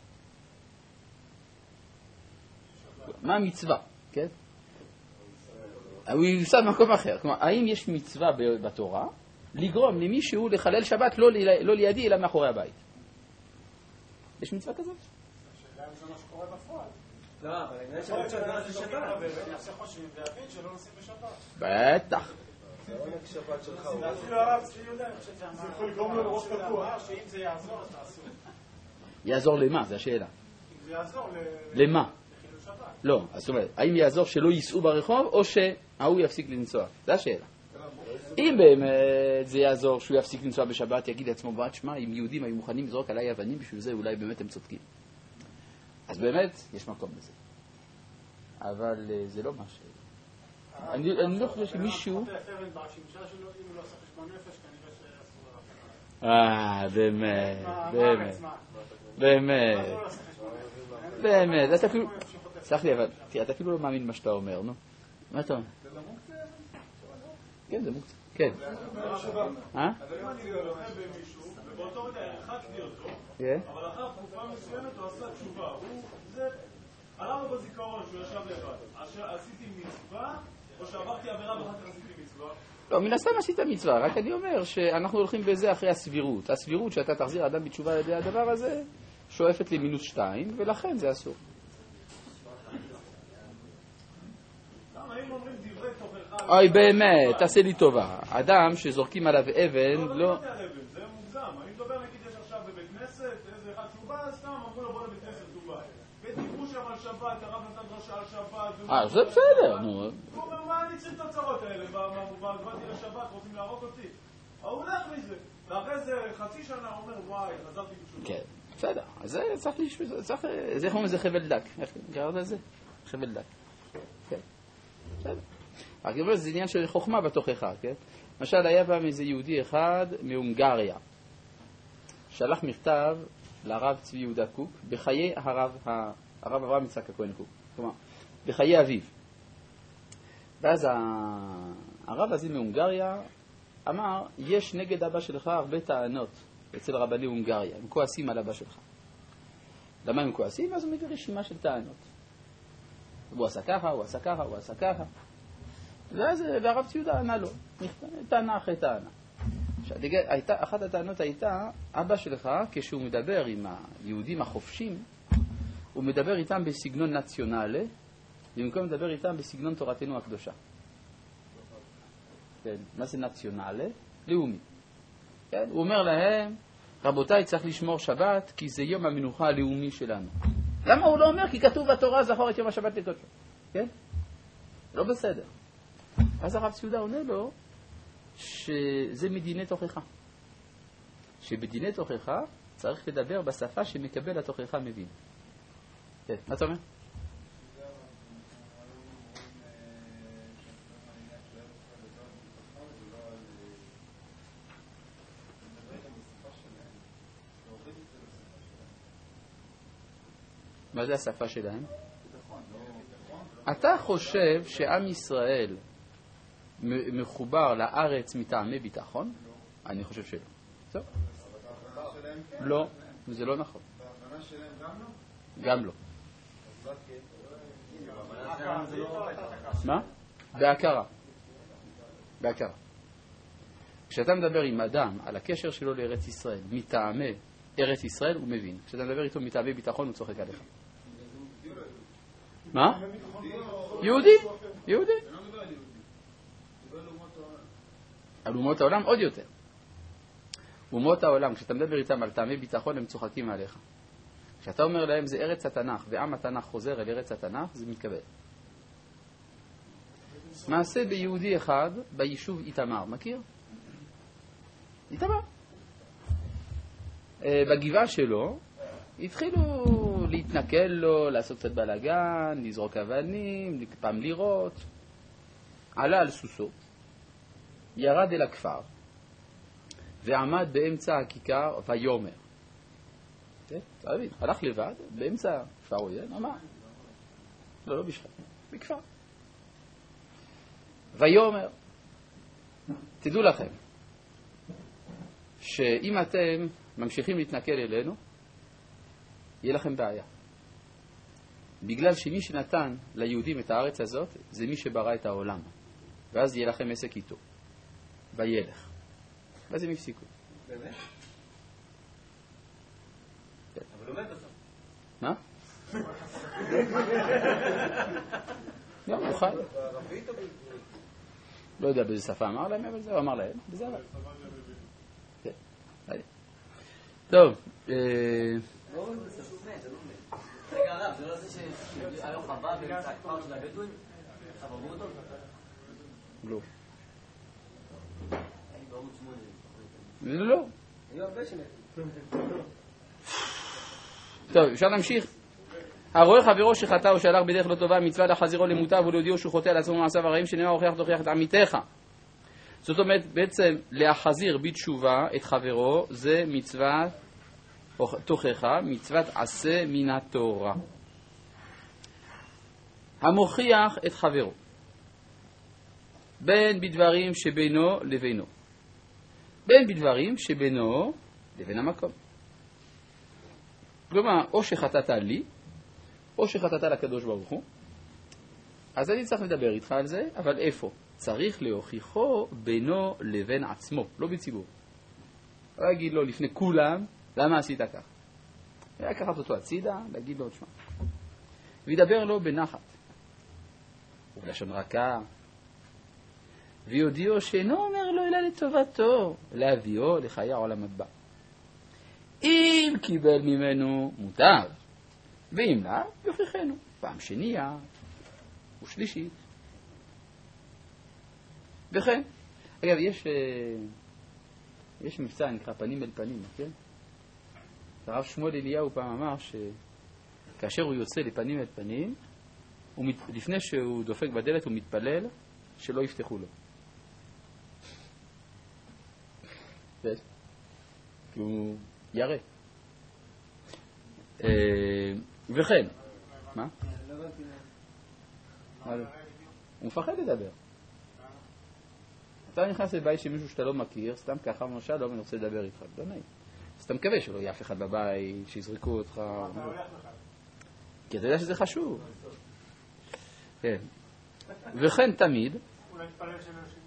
מה המצווה? כן? הוא ייסע במקום אחר. כלומר, האם יש מצווה בתורה לגרום למישהו לחלל שבת לא, לא לידי אלא מאחורי הבית? יש מצווה כזאת? השאלה אם זה מה שקורה בפועל. לא, אבל אני חושב שהדבר זה שבת. אני אעשה חושבים להבין שלא נוסעים בשבת. בטח. זה לא רק שבת שלך. אפילו הרב צבי יהודה, אני חושב שאמר, זה יכול לגרום לו לראש פתוח. שאם זה יעזור, אז תעשו. יעזור למה? זה השאלה. אם זה יעזור למה? לחילול שבת. לא, אז זאת אומרת, האם יעזור שלא ייסעו ברחוב או שההוא יפסיק לנסוע? זה השאלה. אם באמת זה יעזור שהוא יפסיק לנסוע בשבת, יגיד לעצמו, בעת שמע, אם יהודים היו מוכנים לזרוק עליי אבנים, בשביל זה אולי באמת הם צודקים. אז באמת יש מקום לזה. אבל זה לא משהו. אני לא חושב שמישהו... אה, באמת, באמת, באמת, באמת, אתה אפילו... סלח לי, אבל אתה אפילו לא מאמין מה שאתה אומר, נו. מה אתה אומר? כן, זה מוקצה. כן. אה? אם אני לוחם במישהו, ובאותו רגע הרחקתי אותו, כן. אבל אחר תקופה מסוימת הוא עשה תשובה. הוא, זה, עלה לו בזיכרון שהוא ישב לבד. עשיתי מצווה, או שעברתי עבירה ואחר כך עשיתי מצווה? לא, מן הסתם עשית מצווה, רק אני אומר שאנחנו הולכים בזה אחרי הסבירות. הסבירות שאתה תחזיר אדם בתשובה על ידי הדבר הזה, שואפת למינוס שתיים, ולכן זה אסור. אוי, באמת, תעשה לי טובה. אדם שזורקים עליו אבן, לא... לא, זה מוגזם. אני מדבר, נגיד, יש עכשיו בבית כנסת, איזה אחד שהוא בא, סתם אמרו לו בוא לבית כנסת, הוא בא. ודיברו שם על שבת, הרב נתן דרשה על שבת. אה, זה בסדר, נו. הוא אומר, מה אני צריך את הצרות האלה? באתי לשבת, רוצים להרוג אותי. הוא הולך מזה. ואחרי זה חצי שנה הוא אומר, וואי, חזרתי בשביל. כן, בסדר. אז זה צריך לשפוט, צריך... זה איך אומרים, זה חבל דק. איך קראת לזה? חבל דק. כן, בסדר. רק אומר, זה עניין של חוכמה בתוכך, כן? למשל, היה פעם איזה יהודי אחד מהונגריה, שלח מכתב לרב צבי יהודה קוק בחיי הרב, הרב אברהם יצחק הכהן קוק, כלומר, בחיי אביו. ואז הרב הזה מהונגריה אמר, יש נגד אבא שלך הרבה טענות אצל רבני הונגריה, הם כועסים על אבא שלך. למה הם כועסים? אז הוא מביא רשימה של טענות. הוא עשה ככה, הוא עשה ככה, הוא עשה ככה. והרב ציודה ענה לו, טענה אחרי טענה. אחת הטענות הייתה, אבא שלך, כשהוא מדבר עם היהודים החופשים, הוא מדבר איתם בסגנון נציונלי, במקום לדבר איתם בסגנון תורתנו הקדושה. כן, מה זה נציונלי? לאומי. כן, הוא אומר להם, רבותיי, צריך לשמור שבת, כי זה יום המנוחה הלאומי שלנו. למה הוא לא אומר? כי כתוב בתורה, זכור את יום השבת לקודשו. כן? לא בסדר. אז הרב ציודה עונה לו, שזה מדיני תוכחה. שבדיני תוכחה צריך לדבר בשפה שמקבל התוכחה מבין. כן, מה אתה אומר? מה זה השפה שלהם? אתה חושב שעם ישראל מחובר לארץ מטעמי ביטחון? אני חושב שלא. טוב. לא, זה לא נכון. בהבנה שלהם גם לא? גם לא. מה? בהכרה. בהכרה. כשאתה מדבר עם אדם על הקשר שלו לארץ ישראל, מטעמי ארץ ישראל, הוא מבין. כשאתה מדבר איתו מטעמי ביטחון, הוא צוחק עליך. מה? יהודי. יהודי. על אומות העולם עוד יותר. אומות העולם, כשאתה מדבר איתם על טעמי ביטחון, הם צוחקים עליך. כשאתה אומר להם זה ארץ התנ"ך, ועם התנ"ך חוזר אל ארץ התנ"ך, זה מתקבל. מעשה ביהודי אחד ביישוב איתמר, מכיר? איתמר. בגבעה שלו התחילו להתנכל לו, לעשות קצת בלגן, לזרוק אבנים, פעם לירות. עלה על סוסו, ירד אל הכפר, ועמד באמצע הכיכר ויומר. אתה מבין, הלך לבד, באמצע כפר עוין, אמר. לא, לא בשחק, בכפר. ויומר. תדעו לכם, שאם אתם ממשיכים להתנכל אלינו, יהיה לכם בעיה. בגלל שמי שנתן ליהודים את הארץ הזאת, זה מי שברא את העולם. ואז יהיה לכם עסק איתו. וילך. ואז הם הפסיקו. באמת? כן. אבל לומד בסוף. מה? לא, הוא חי. בערבית או בעברית? לא יודע באיזה שפה אמר להם, אבל זה הוא אמר להם. וזה עליו. כן. טוב. רגע הרב, זה לא זה שהיה לו חווה באמצע הכפר של הבדואים? חברו אותו? לא. אני בערוץ שמונה. לא. היו הרבה שמתים. טוב, אפשר להמשיך? הרואה חברו שחטא או שהלך בדרך לא טובה, מצווה להחזירו למוטב ולהודיעו שהוא חוטא על עצמו מעשיו הרעים, שנאמר הוכיח תוכיח את עמיתך. זאת אומרת, בעצם להחזיר בתשובה את חברו זה מצוות תוכחה, מצוות עשה מן התורה. המוכיח את חברו בין בדברים שבינו לבינו, בין בדברים שבינו לבין המקום. כלומר, או שחטאת לי, או שחטאת לקדוש ברוך הוא, אז אני צריך לדבר איתך על זה, אבל איפה? צריך להוכיחו בינו לבין עצמו, לא בציבור. לא להגיד לו לפני כולם, למה עשית כך? לקחת אותו הצידה, להגיד לו, תשמע. וידבר לו בנחת, ובלשון רכה, ויודיעו שאינו אומר לו אלא לטובתו, להביאו לחיי העולם הבא. אם קיבל ממנו מוטב, ואם לא, יוכיחנו. פעם שנייה ושלישית. וכן, אגב, יש, יש מבצע, נקרא פנים אל פנים, כן? הרב שמואל אליהו פעם אמר שכאשר הוא יוצא לפנים אל פנים, מת... לפני שהוא דופק בדלת הוא מתפלל שלא יפתחו לו. כי הוא ירא. וכן, מה? הוא מפחד לדבר. אתה נכנס לבית שמישהו שאתה לא מכיר, סתם ככה משה, לא מנסה לדבר איתך, לא נעים. אז אתה מקווה שלא יהיה אף אחד בבית, שיזרקו אותך. כי אתה יודע שזה חשוב. כן. וכן תמיד, אולי תפלל שלא יושב.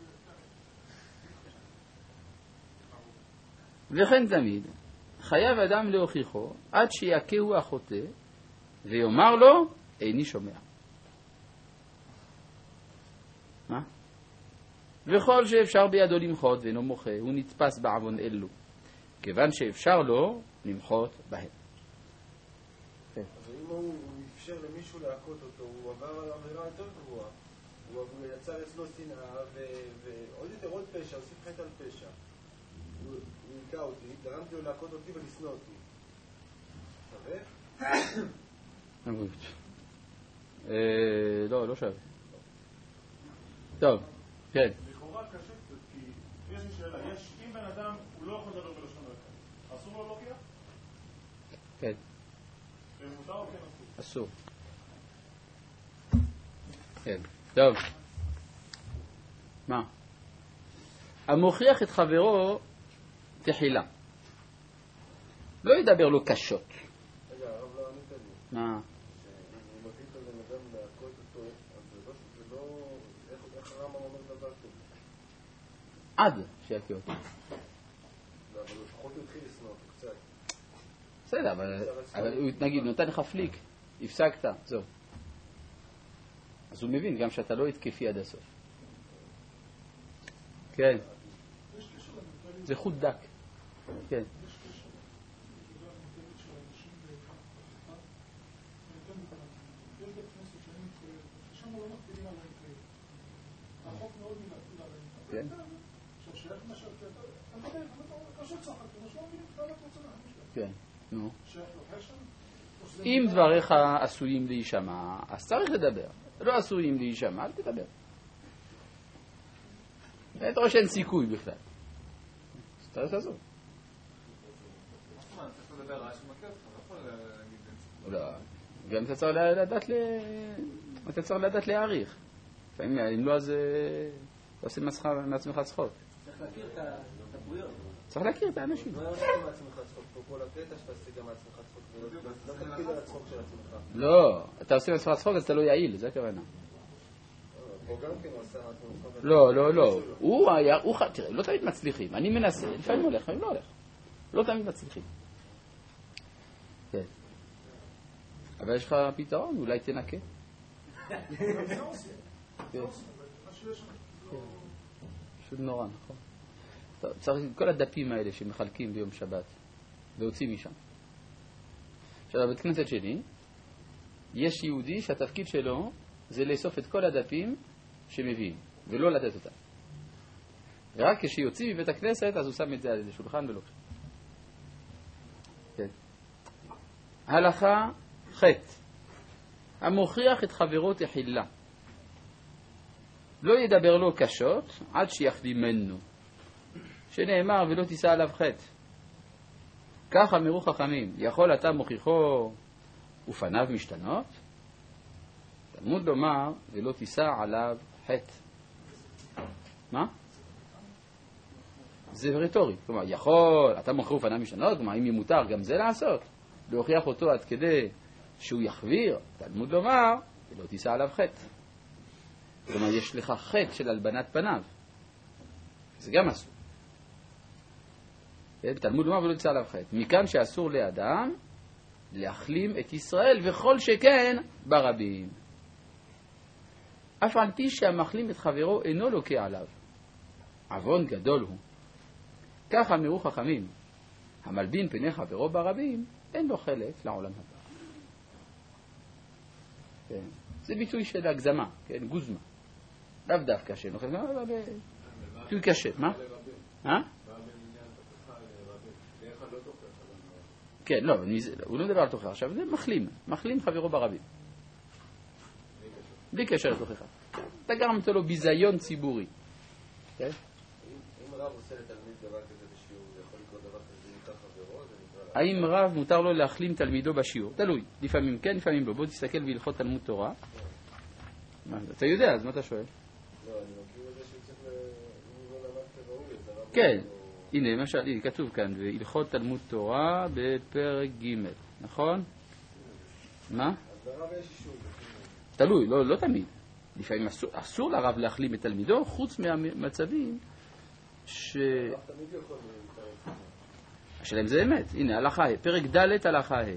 וכן תמיד, חייב אדם להוכיחו עד שיכהו החוטא ויאמר לו, איני שומע. מה? וכל שאפשר בידו למחות ואינו מוחה, הוא נתפס בעוון אלו, כיוון שאפשר לו למחות בהם. אז אם הוא אפשר למישהו להכות אותו, הוא עבר על עבירה יותר גבוהה. הוא יצר אצלו שנאה, ועוד יותר עוד פשע, הוסיף חטא על פשע. הוא היקע אותי, גרמתי לו להכות אותי ולשנוא אותי. שווה? לא, לא שווה. טוב, כן. לכאורה קשה קצת, כי יש לי שאלה, יש, אם בן אדם הוא לא יכול לדבר בלשון הרע, אסור לו להוקיע? כן. מותר או כן אסור? אסור. כן, טוב. מה? המוכיח את חברו תחילה. לא ידבר לו קשות. רגע, הרב לא ענית לי. מה? אם הוא מביא את הבן אדם להכות אותו, אז זה לא... איך הרמב"ם אומר דבר כזה? עד שיכה אותו. לא, אבל לפחות הוא התחיל לשנוא אותו קצת. בסדר, אבל הוא נגיד, נותן לך פליק, הפסקת, זהו. אז הוא מבין גם שאתה לא התקפי עד הסוף. כן. זה חוט דק. כן. כן. כן, נו. אם דבריך עשויים להישמע, אז צריך לדבר. לא עשויים להישמע, אל תדבר. אתה רואה שאין סיכוי בכלל. אז צריך לעשות. לא, גם אתה צריך לדעת אתה צריך לדעת להעריך. לפעמים, אם לא, אז אתה עושה מעצמך צחוק. צריך להכיר את הבריאות. צריך להכיר את האנשים. לא עושה מעצמך צחוק, פה כל הקטע שאתה עושה גם מעצמך צחוק, לא תפקיד על הצחוק של עצמך. לא, אתה עושה מעצמך צחוק אז אתה לא יעיל, זה הכוונה. פה גם כן הוא עשה מעצמך. לא, לא, לא. הוא היה, הוא, תראה, לא תמיד מצליחים. אני מנסה, לפעמים הולך, לפעמים לא הולך. לא תמיד מצליחים. כן. אבל יש לך פתרון, אולי תנקה. פשוט נורא, נכון. צריך כל הדפים האלה שמחלקים ביום שבת להוציא משם. עכשיו, בבית כנסת שלי יש יהודי שהתפקיד שלו זה לאסוף את כל הדפים שמביאים ולא לתת אותם. ורק כשיוציא מבית הכנסת אז הוא שם את זה על איזה שולחן ולא. כן. הלכה חטא. המוכיח את חברו תחילה. לא ידבר לו קשות עד שיחלימנו. שנאמר ולא תישא עליו חטא. כך אמרו חכמים, יכול אתה מוכיחו ופניו משתנות? תלמוד לומר ולא תישא עליו חטא. מה? זה רטורי. כלומר, יכול, אתה מוכיחו ופניו משתנות? כלומר, אם ימותר גם זה לעשות? להוכיח אותו עד כדי שהוא יחביר? תלמוד לומר ולא תישא עליו חטא. כלומר, יש לך חטא של הלבנת פניו. זה גם אסור. בתלמוד לומר ולא תישא עליו חטא. מכאן שאסור לאדם להחלים את ישראל, וכל שכן ברבים. אף על פי שהמחלים את חברו אינו לוקה עליו. עוון גדול הוא. כך אמרו חכמים, המלבין פני חברו ברבים, אין לו חלק לעולם הבא. כן. זה ביטוי של הגזמה, כן? גוזמה. לאו דווקא שאין לו חלק, אבל ביטוי קשה. מה? אה? כן, לא, הוא לא מדבר על תוכחה. עכשיו, זה מחלים, מחלים חברו ברבים. בלי קשר לתוכחה. אתה גרמת לו ביזיון ציבורי. כן? אם רב עושה לתלמיד דבר כזה בשיעור, זה יכול לקרות דבר כזה, זה נקרא חברו, זה נקרא... האם רב מותר לו להחלים תלמידו בשיעור? תלוי, לפעמים כן, לפעמים לא. בוא תסתכל בהלכות תלמוד תורה. אתה יודע, אז מה אתה שואל? לא, אני מכיר את זה שצריך ל... אם הוא לא למד כראוי, אז הרב... כן. הנה, למשל, הנה, כתוב כאן, בהלכות תלמוד תורה בפרק ג', נכון? מה? אז לרב יש אישור. תלוי, לא, לא תמיד. לפעמים אסור, אסור לרב להחלים את תלמידו, חוץ מהמצבים ש... השאלה אם זה אמת. הנה, הלכה ה', פרק ד' הלכה ה'.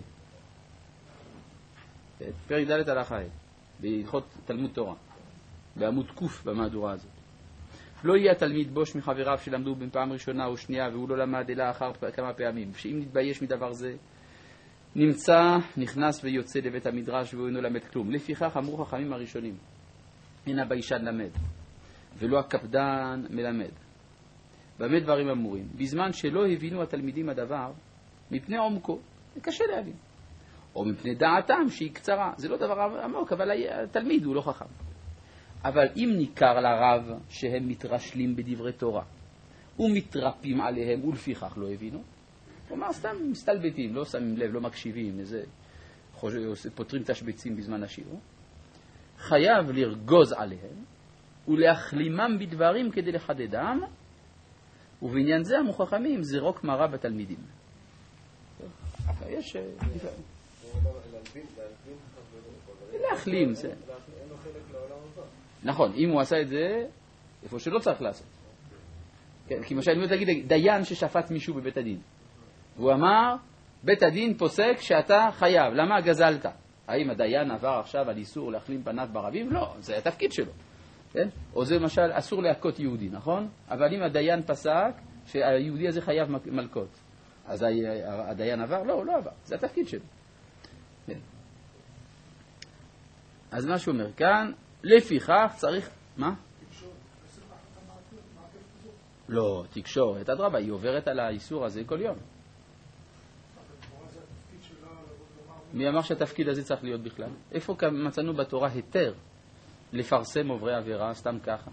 פרק ד' הלכה ה', בהלכות תלמוד תורה, בעמוד קוף במהדורה הזאת. לא יהיה התלמיד בוש מחבריו שלמדו בין פעם ראשונה או שנייה, והוא לא למד אלא אחר כמה פעמים. שאם נתבייש מדבר זה, נמצא, נכנס ויוצא לבית המדרש והוא אינו למד כלום. לפיכך אמרו חכמים הראשונים, אין הביישן למד, ולא הקפדן מלמד. במה דברים אמורים? בזמן שלא הבינו התלמידים הדבר, מפני עומקו, זה קשה להבין. או מפני דעתם שהיא קצרה, זה לא דבר עמוק, אבל התלמיד הוא לא חכם. אבל אם ניכר לרב שהם מתרשלים בדברי תורה, ומתרפים עליהם, ולפיכך לא הבינו, כלומר, סתם מסתלבטים, לא שמים לב, לא מקשיבים, איזה פותרים תשבצים בזמן השיעור, חייב לרגוז עליהם, ולהחלימם בדברים כדי לחדדם, ובעניין זה המוכחמים זרוק מרה בתלמידים. יש... להחלים, זה... נכון, אם הוא עשה את זה, איפה שלא צריך לעשות. כי למשל, אני תגיד, דיין ששפט מישהו בבית הדין, והוא אמר, בית הדין פוסק שאתה חייב, למה גזלת? האם הדיין עבר עכשיו על איסור להחלים פניו ברבים? לא, זה התפקיד שלו. כן? או זה למשל, אסור להכות יהודי, נכון? אבל אם הדיין פסק שהיהודי הזה חייב מלכות, אז הדיין עבר? לא, הוא לא עבר, זה התפקיד שלו. כן. אז מה שהוא אומר כאן, לפיכך צריך... מה? לא, תקשורת, אדרבה, היא עוברת על האיסור הזה כל יום. מי אמר שהתפקיד הזה צריך להיות בכלל? איפה מצאנו בתורה היתר לפרסם עוברי עבירה, סתם ככה?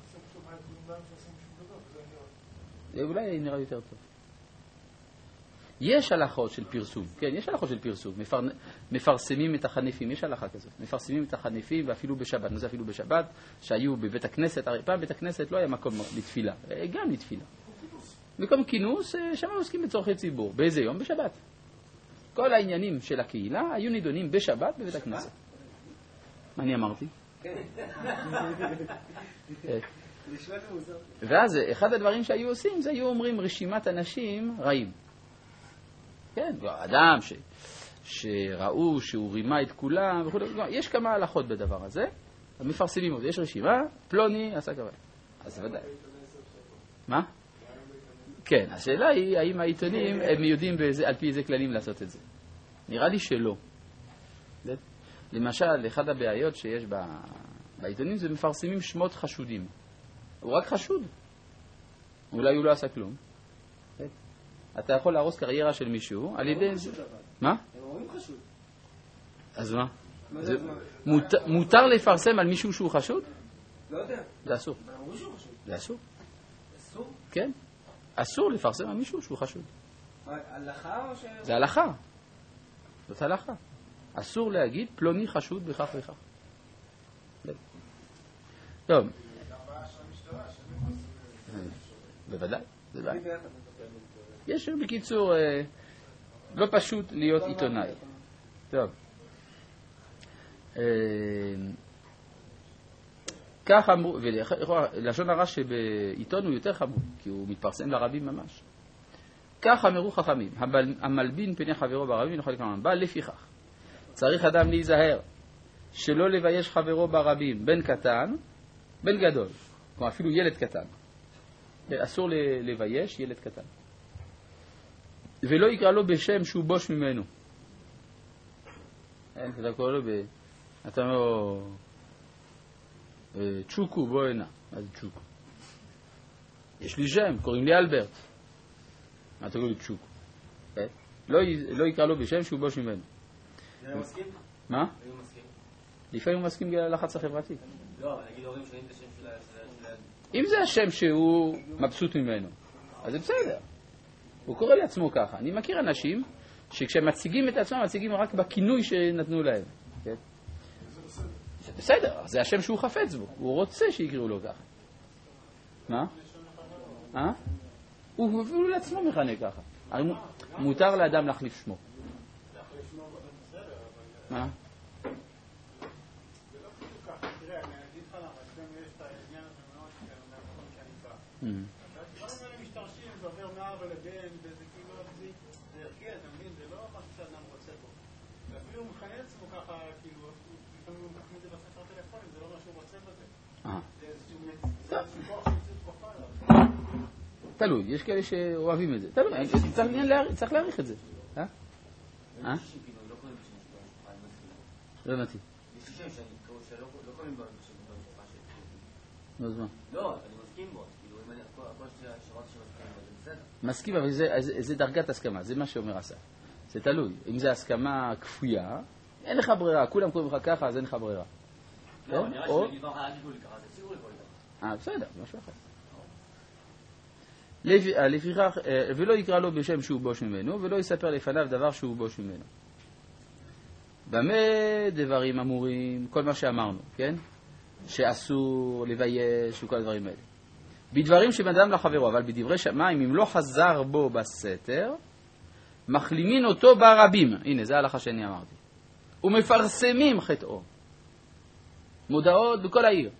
אולי נראה יותר טוב. יש הלכות של פרסום, כן, יש הלכות של פרסום, מפר... מפרסמים את החניפים, יש הלכה כזאת, מפרסמים את החניפים ואפילו בשבת, זה אפילו בשבת, שהיו בבית הכנסת, הרי פעם בית הכנסת לא היה מקום לתפילה, גם לתפילה. מקום כינוס, שם עוסקים בצורכי ציבור, באיזה יום? בשבת. כל העניינים של הקהילה היו נידונים בשבת בבית הכנסת. מה אני אמרתי? ואז אחד הדברים שהיו עושים, זה היו אומרים רשימת אנשים רעים. כן, אדם ש, שראו שהוא רימה את כולם וכו'. יש כמה הלכות בדבר הזה, מפרסמים אותו. יש רשימה, פלוני עשה כבל. אז ודאי. מה? כן, השאלה היא, האם העיתונים הם יודעים באיזה, על פי איזה כללים לעשות את זה. נראה לי שלא. למשל, אחד הבעיות שיש בעיתונים זה מפרסמים שמות חשודים. הוא רק חשוד. אולי הוא לא עשה כלום. אתה יכול להרוס קריירה של מישהו על ידי... מה? הם אומרים חשוד. אז מה? מותר לפרסם על מישהו שהוא חשוד? לא יודע. זה אסור. אבל אמרו שהוא חשוד. זה אסור. אסור? כן. אסור לפרסם על מישהו שהוא חשוד. הלכה או ש... זה הלכה. זאת הלכה. אסור להגיד פלוני חשוד בכך וכך. טוב. בוודאי. בוודאי. יש בקיצור לא פשוט להיות עיתונאי. טוב. כך אמרו, ולשון הרע שבעיתון הוא יותר חמור, כי הוא מתפרסם לרבים ממש. כך אמרו חכמים, המלבין פני חברו ברבים, נוכל כמובן, בא לפיכך. צריך אדם להיזהר, שלא לבייש חברו ברבים, בן קטן, בן גדול, כמו אפילו ילד קטן. אסור לבייש ילד קטן. ולא יקרא לו בשם שהוא בוש ממנו. אין, אתה קורא לו ב... אתה אומר לו... צ'וקו, בוא הנה. מה זה צ'וקו? יש לי שם, קוראים לי אלברט. מה אתה קורא לי צ'וקו? לא יקרא לו בשם שהוא בוש ממנו. זה לא מסכים? מה? הוא מסכים. לפעמים הוא מסכים בגלל הלחץ החברתי. לא, אבל נגיד הורים שונים את השם של... אם זה השם שהוא מבסוט ממנו, אז זה בסדר. הוא קורא לעצמו ככה. אני מכיר אנשים שכשהם מציגים את עצמם, מציגים רק בכינוי שנתנו להם. כן? זה בסדר, זה השם שהוא חפץ בו. הוא רוצה שיקראו לו ככה. מה? אה? הוא אפילו לעצמו מכנה ככה. מותר לאדם להחליף שמו. מה? זה לא ככה. תראה, אני תלוי, יש כאלה שאוהבים את זה. תלוי, צריך להעריך את זה. אה? אה? לא הבנתי. יש לי שם שלא קוראים בו במשפחה של... לא, אז מה? לא, אני מסכים בו. כאילו, אם אני... הכל שראות שמסכים בו, זה בסדר. מסכים, אבל זה דרגת הסכמה, זה מה שאומר אסף. זה תלוי. אם זה הסכמה כפויה, אין לך ברירה. כולם קוראים לך ככה, אז אין לך ברירה. לא, נראה שאני כבר היה גיבול ככה, זה ציבור לכל ככה. אה, בסדר, משהו אחר. לפיכך, ולא יקרא לו בשם שהוא בוש ממנו, ולא יספר לפניו דבר שהוא בוש ממנו. במה דברים אמורים, כל מה שאמרנו, כן? שאסור לבייש וכל הדברים האלה. בדברים שבנדם לחברו, אבל בדברי שמיים, אם לא חזר בו בסתר, מחלימין אותו ברבים. הנה, זה ההלכה שאני אמרתי. ומפרסמים חטאו. מודעות בכל העיר.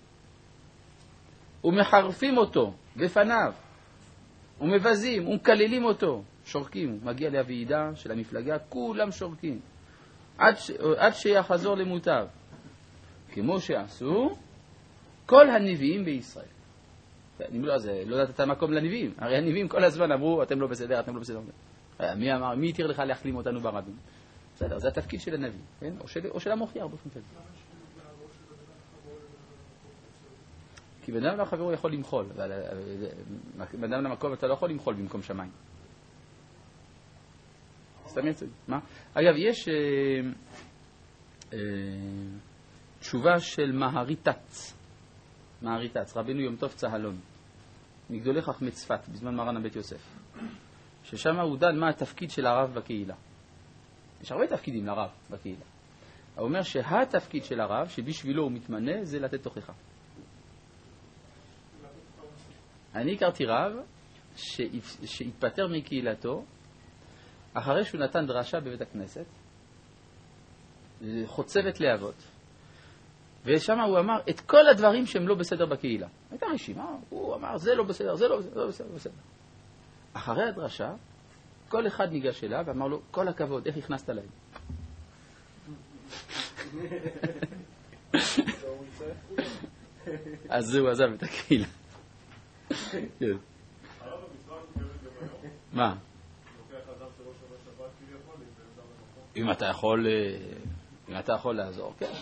ומחרפים אותו בפניו. ומבזים, ומקללים אותו. שורקים. מגיע להוועידה של המפלגה, כולם שורקים. עד, ש... עד שיחזור למוטב. כמו שעשו כל הנביאים בישראל. אני לא, זה, לא יודעת את המקום לנביאים. הרי הנביאים כל הזמן אמרו, אתם לא בסדר, אתם לא בסדר. מי אמר, מי יתיר לך להחלים אותנו ברבים? בסדר, זה התפקיד של הנביא, כן? או של, או של המוכיח באופן כזה. כי בן אדם לחברו יכול למחול, אבל בן אדם למקום אתה לא יכול למחול במקום שמיים. סתם יצא. מה? אגב, יש אה, אה, תשובה של מהריטץ. מהריטץ, רבינו יום טוב צהלון. מגדולי חכמי צפת, בזמן מרן הבית יוסף. ששם הוא דן מה התפקיד של הרב בקהילה. יש הרבה תפקידים לרב בקהילה. הוא אומר שהתפקיד של הרב, שבשבילו הוא מתמנה, זה לתת תוכחה. אני הכרתי רב שהתפטר מקהילתו אחרי שהוא נתן דרשה בבית הכנסת, חוצבת להבות. ושם הוא אמר את כל הדברים שהם לא בסדר בקהילה. הייתה רשימה, הוא אמר זה לא בסדר, זה לא בסדר, זה לא בסדר, בסדר. אחרי הדרשה, כל אחד ניגש אליו ואמר לו, כל הכבוד, איך הכנסת להם? אז זהו עזב את הקהילה. מה? אם אתה יכול, אם אתה יכול לעזור, כן.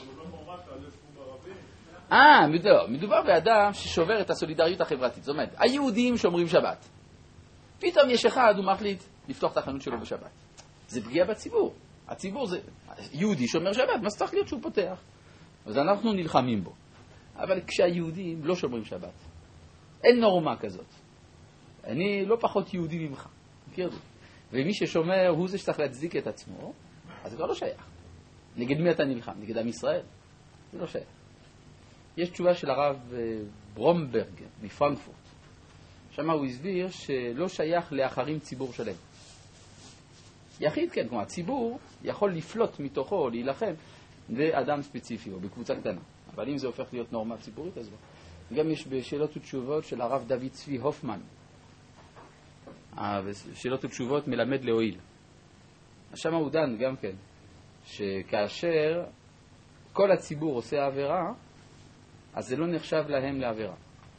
אה, מדובר באדם ששובר את הסולידריות החברתית. זאת אומרת, היהודים שומרים שבת. פתאום יש אחד, הוא מחליט לפתוח את החנות שלו בשבת. זה פגיעה בציבור. הציבור זה, יהודי שומר שבת, מה צריך להיות שהוא פותח? אז אנחנו נלחמים בו. אבל כשהיהודים לא שומרים שבת, אין נורמה כזאת. אני לא פחות יהודי ממך. מכיר לי? ומי ששומר הוא זה שצריך להצדיק את עצמו, אז זה כבר לא שייך. נגד מי אתה נלחם? נגד עם ישראל? זה לא שייך. יש תשובה של הרב ברומברג מפרנקפורט. שם הוא הסביר שלא שייך לאחרים ציבור שלהם. יחיד כן, כלומר, ציבור יכול לפלוט מתוכו או להילחם באדם ספציפי או בקבוצה קטנה. אבל אם זה הופך להיות נורמה ציבורית, אז לא. גם יש בשאלות ותשובות של הרב דוד צבי הופמן. שאלות ותשובות מלמד להועיל. שם הוא דן גם כן, שכאשר כל הציבור עושה עבירה, אז זה לא נחשב להם לעבירה.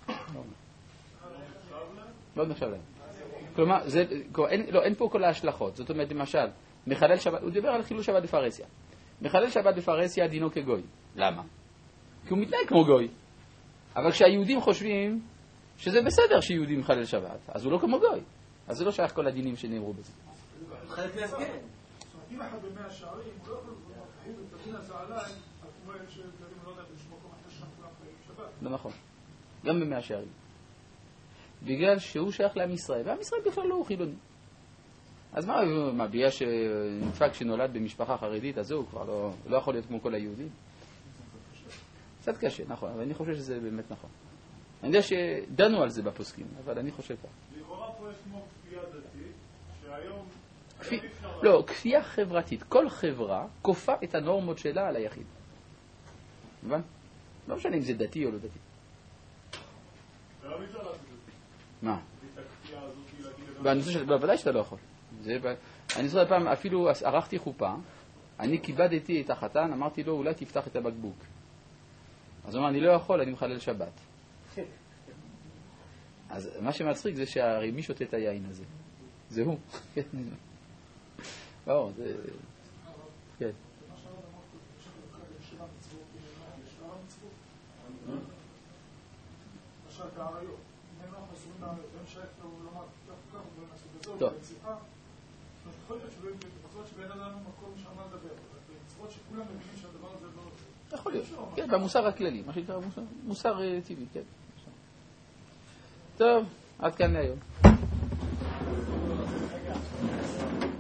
לא נחשב להם. כלומר, זה, אין, לא, אין פה כל ההשלכות. זאת אומרת, למשל, מחלל שבת, הוא דיבר על חילול שבת בפרהסיה. מחלל שבת בפרהסיה דינו כגוי. למה? כי הוא מתנהג כמו גוי. אבל כשהיהודים חושבים שזה בסדר שיהודים מחלל שבת, אז הוא לא כמו גוי. אז זה לא שייך כל הדינים שנאמרו בזה. חלק להסגר. אם אחד במאה שערים, הוא לא יכול לבוא, את הדין הזה עליי, אז כמו אלה שגרים, לא יודע, בשביל מקום אחרי שם כולם חיים שבת. לא נכון. גם במאה שערים. בגלל שהוא שייך לעם ישראל, ועם ישראל בכלל לא הוא חילוני. אז מה, מה בגלל שנדפק שנולד במשפחה חרדית, אז הוא כבר לא, לא יכול להיות כמו כל היהודים? קצת קשה, נכון, אבל אני חושב שזה באמת נכון. אני יודע שדנו על זה בפוסקים, אבל אני חושב כך. לכאורה פה יש כמו כפייה דתית, שהיום... כפי... לא, כפייה חברתית. כל חברה כופה את הנורמות שלה על היחיד. מובן? לא משנה אם זה דתי או לא דתי. ולא אפשר לעשות את זה. מה? את הכפייה הזאת להגיד... בנושא של... בוודאי שאתה לא יכול. זה... אני זוכר פעם, אפילו ערכתי חופה, אני כיבדתי את החתן, אמרתי לו, אולי תפתח את הבקבוק. אז הוא אמר, אני לא יכול, אני מחלל שבת. אז מה שמצחיק זה שהרי מי שותה את היין הזה? זה הוא. לא, זה... כן. טוב. יכול להיות, כן, במוסר הכללי, מה שנקרא מוסר טבעי, כן. טוב, עד כאן להיום.